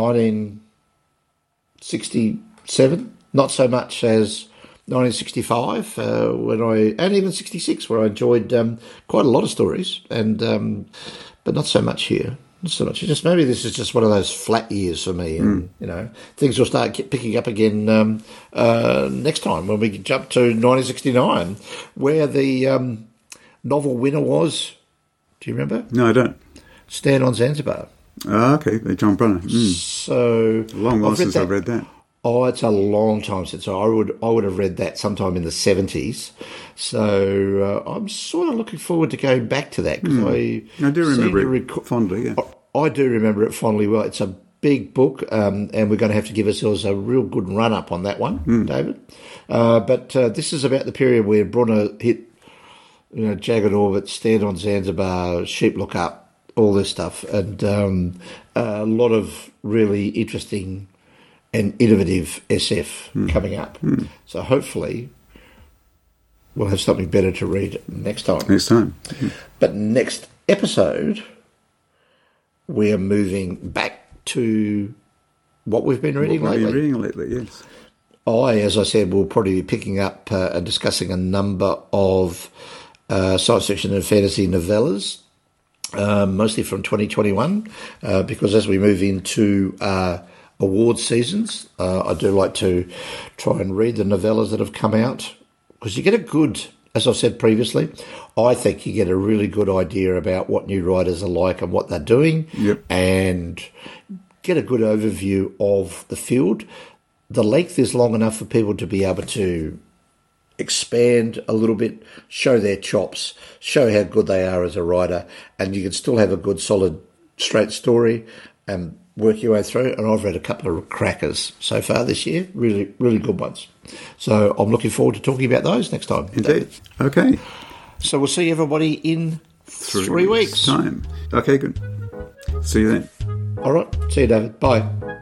Speaker 1: 1967, not so much as 1965, and even 66, where I enjoyed quite a lot of stories, and but not so much here. Not so much. Just maybe this is just one of those flat years for me, and things will start picking up again next time when we jump to 1969, where the novel winner was. Do you remember?
Speaker 2: No, I don't.
Speaker 1: Stand on Zanzibar.
Speaker 2: Oh, okay, John Brunner.
Speaker 1: So
Speaker 2: a long while since I've read that.
Speaker 1: Oh, it's a long time since I would have read that sometime in the 70s. So I'm sort of looking forward to going back to that, because I
Speaker 2: do remember it fondly. Yeah,
Speaker 1: I do remember it fondly. Well, it's a big book, and we're going to have to give ourselves a real good run-up on that one, David. But this is about the period where Brunner hit, Jagged Orbit, Stand on Zanzibar, Sheep Look Up, all this stuff, and a lot of really interesting and innovative SF coming up. So hopefully we'll have something better to read next time. But next episode, we are moving back to what we've been reading lately.
Speaker 2: Yes.
Speaker 1: As I said, will probably be picking up and discussing a number of science fiction and fantasy novellas, mostly from 2021, because as we move into award seasons, I do like to try and read the novellas that have come out, because you get a good, as I've said previously, I think you get a really good idea about what new writers are like and what they're doing, and get a good overview of the field. The length is long enough for people to be able to expand a little bit, show their chops, show how good they are as a writer, and you can still have a good, solid, straight story and work your way through. And I've read a couple of crackers so far this year, really, really good ones. So I'm looking forward to talking about those next time.
Speaker 2: Indeed. Okay.
Speaker 1: So we'll see everybody in 3 weeks'
Speaker 2: time. Okay, good. See you then.
Speaker 1: All right. See you, David. Bye.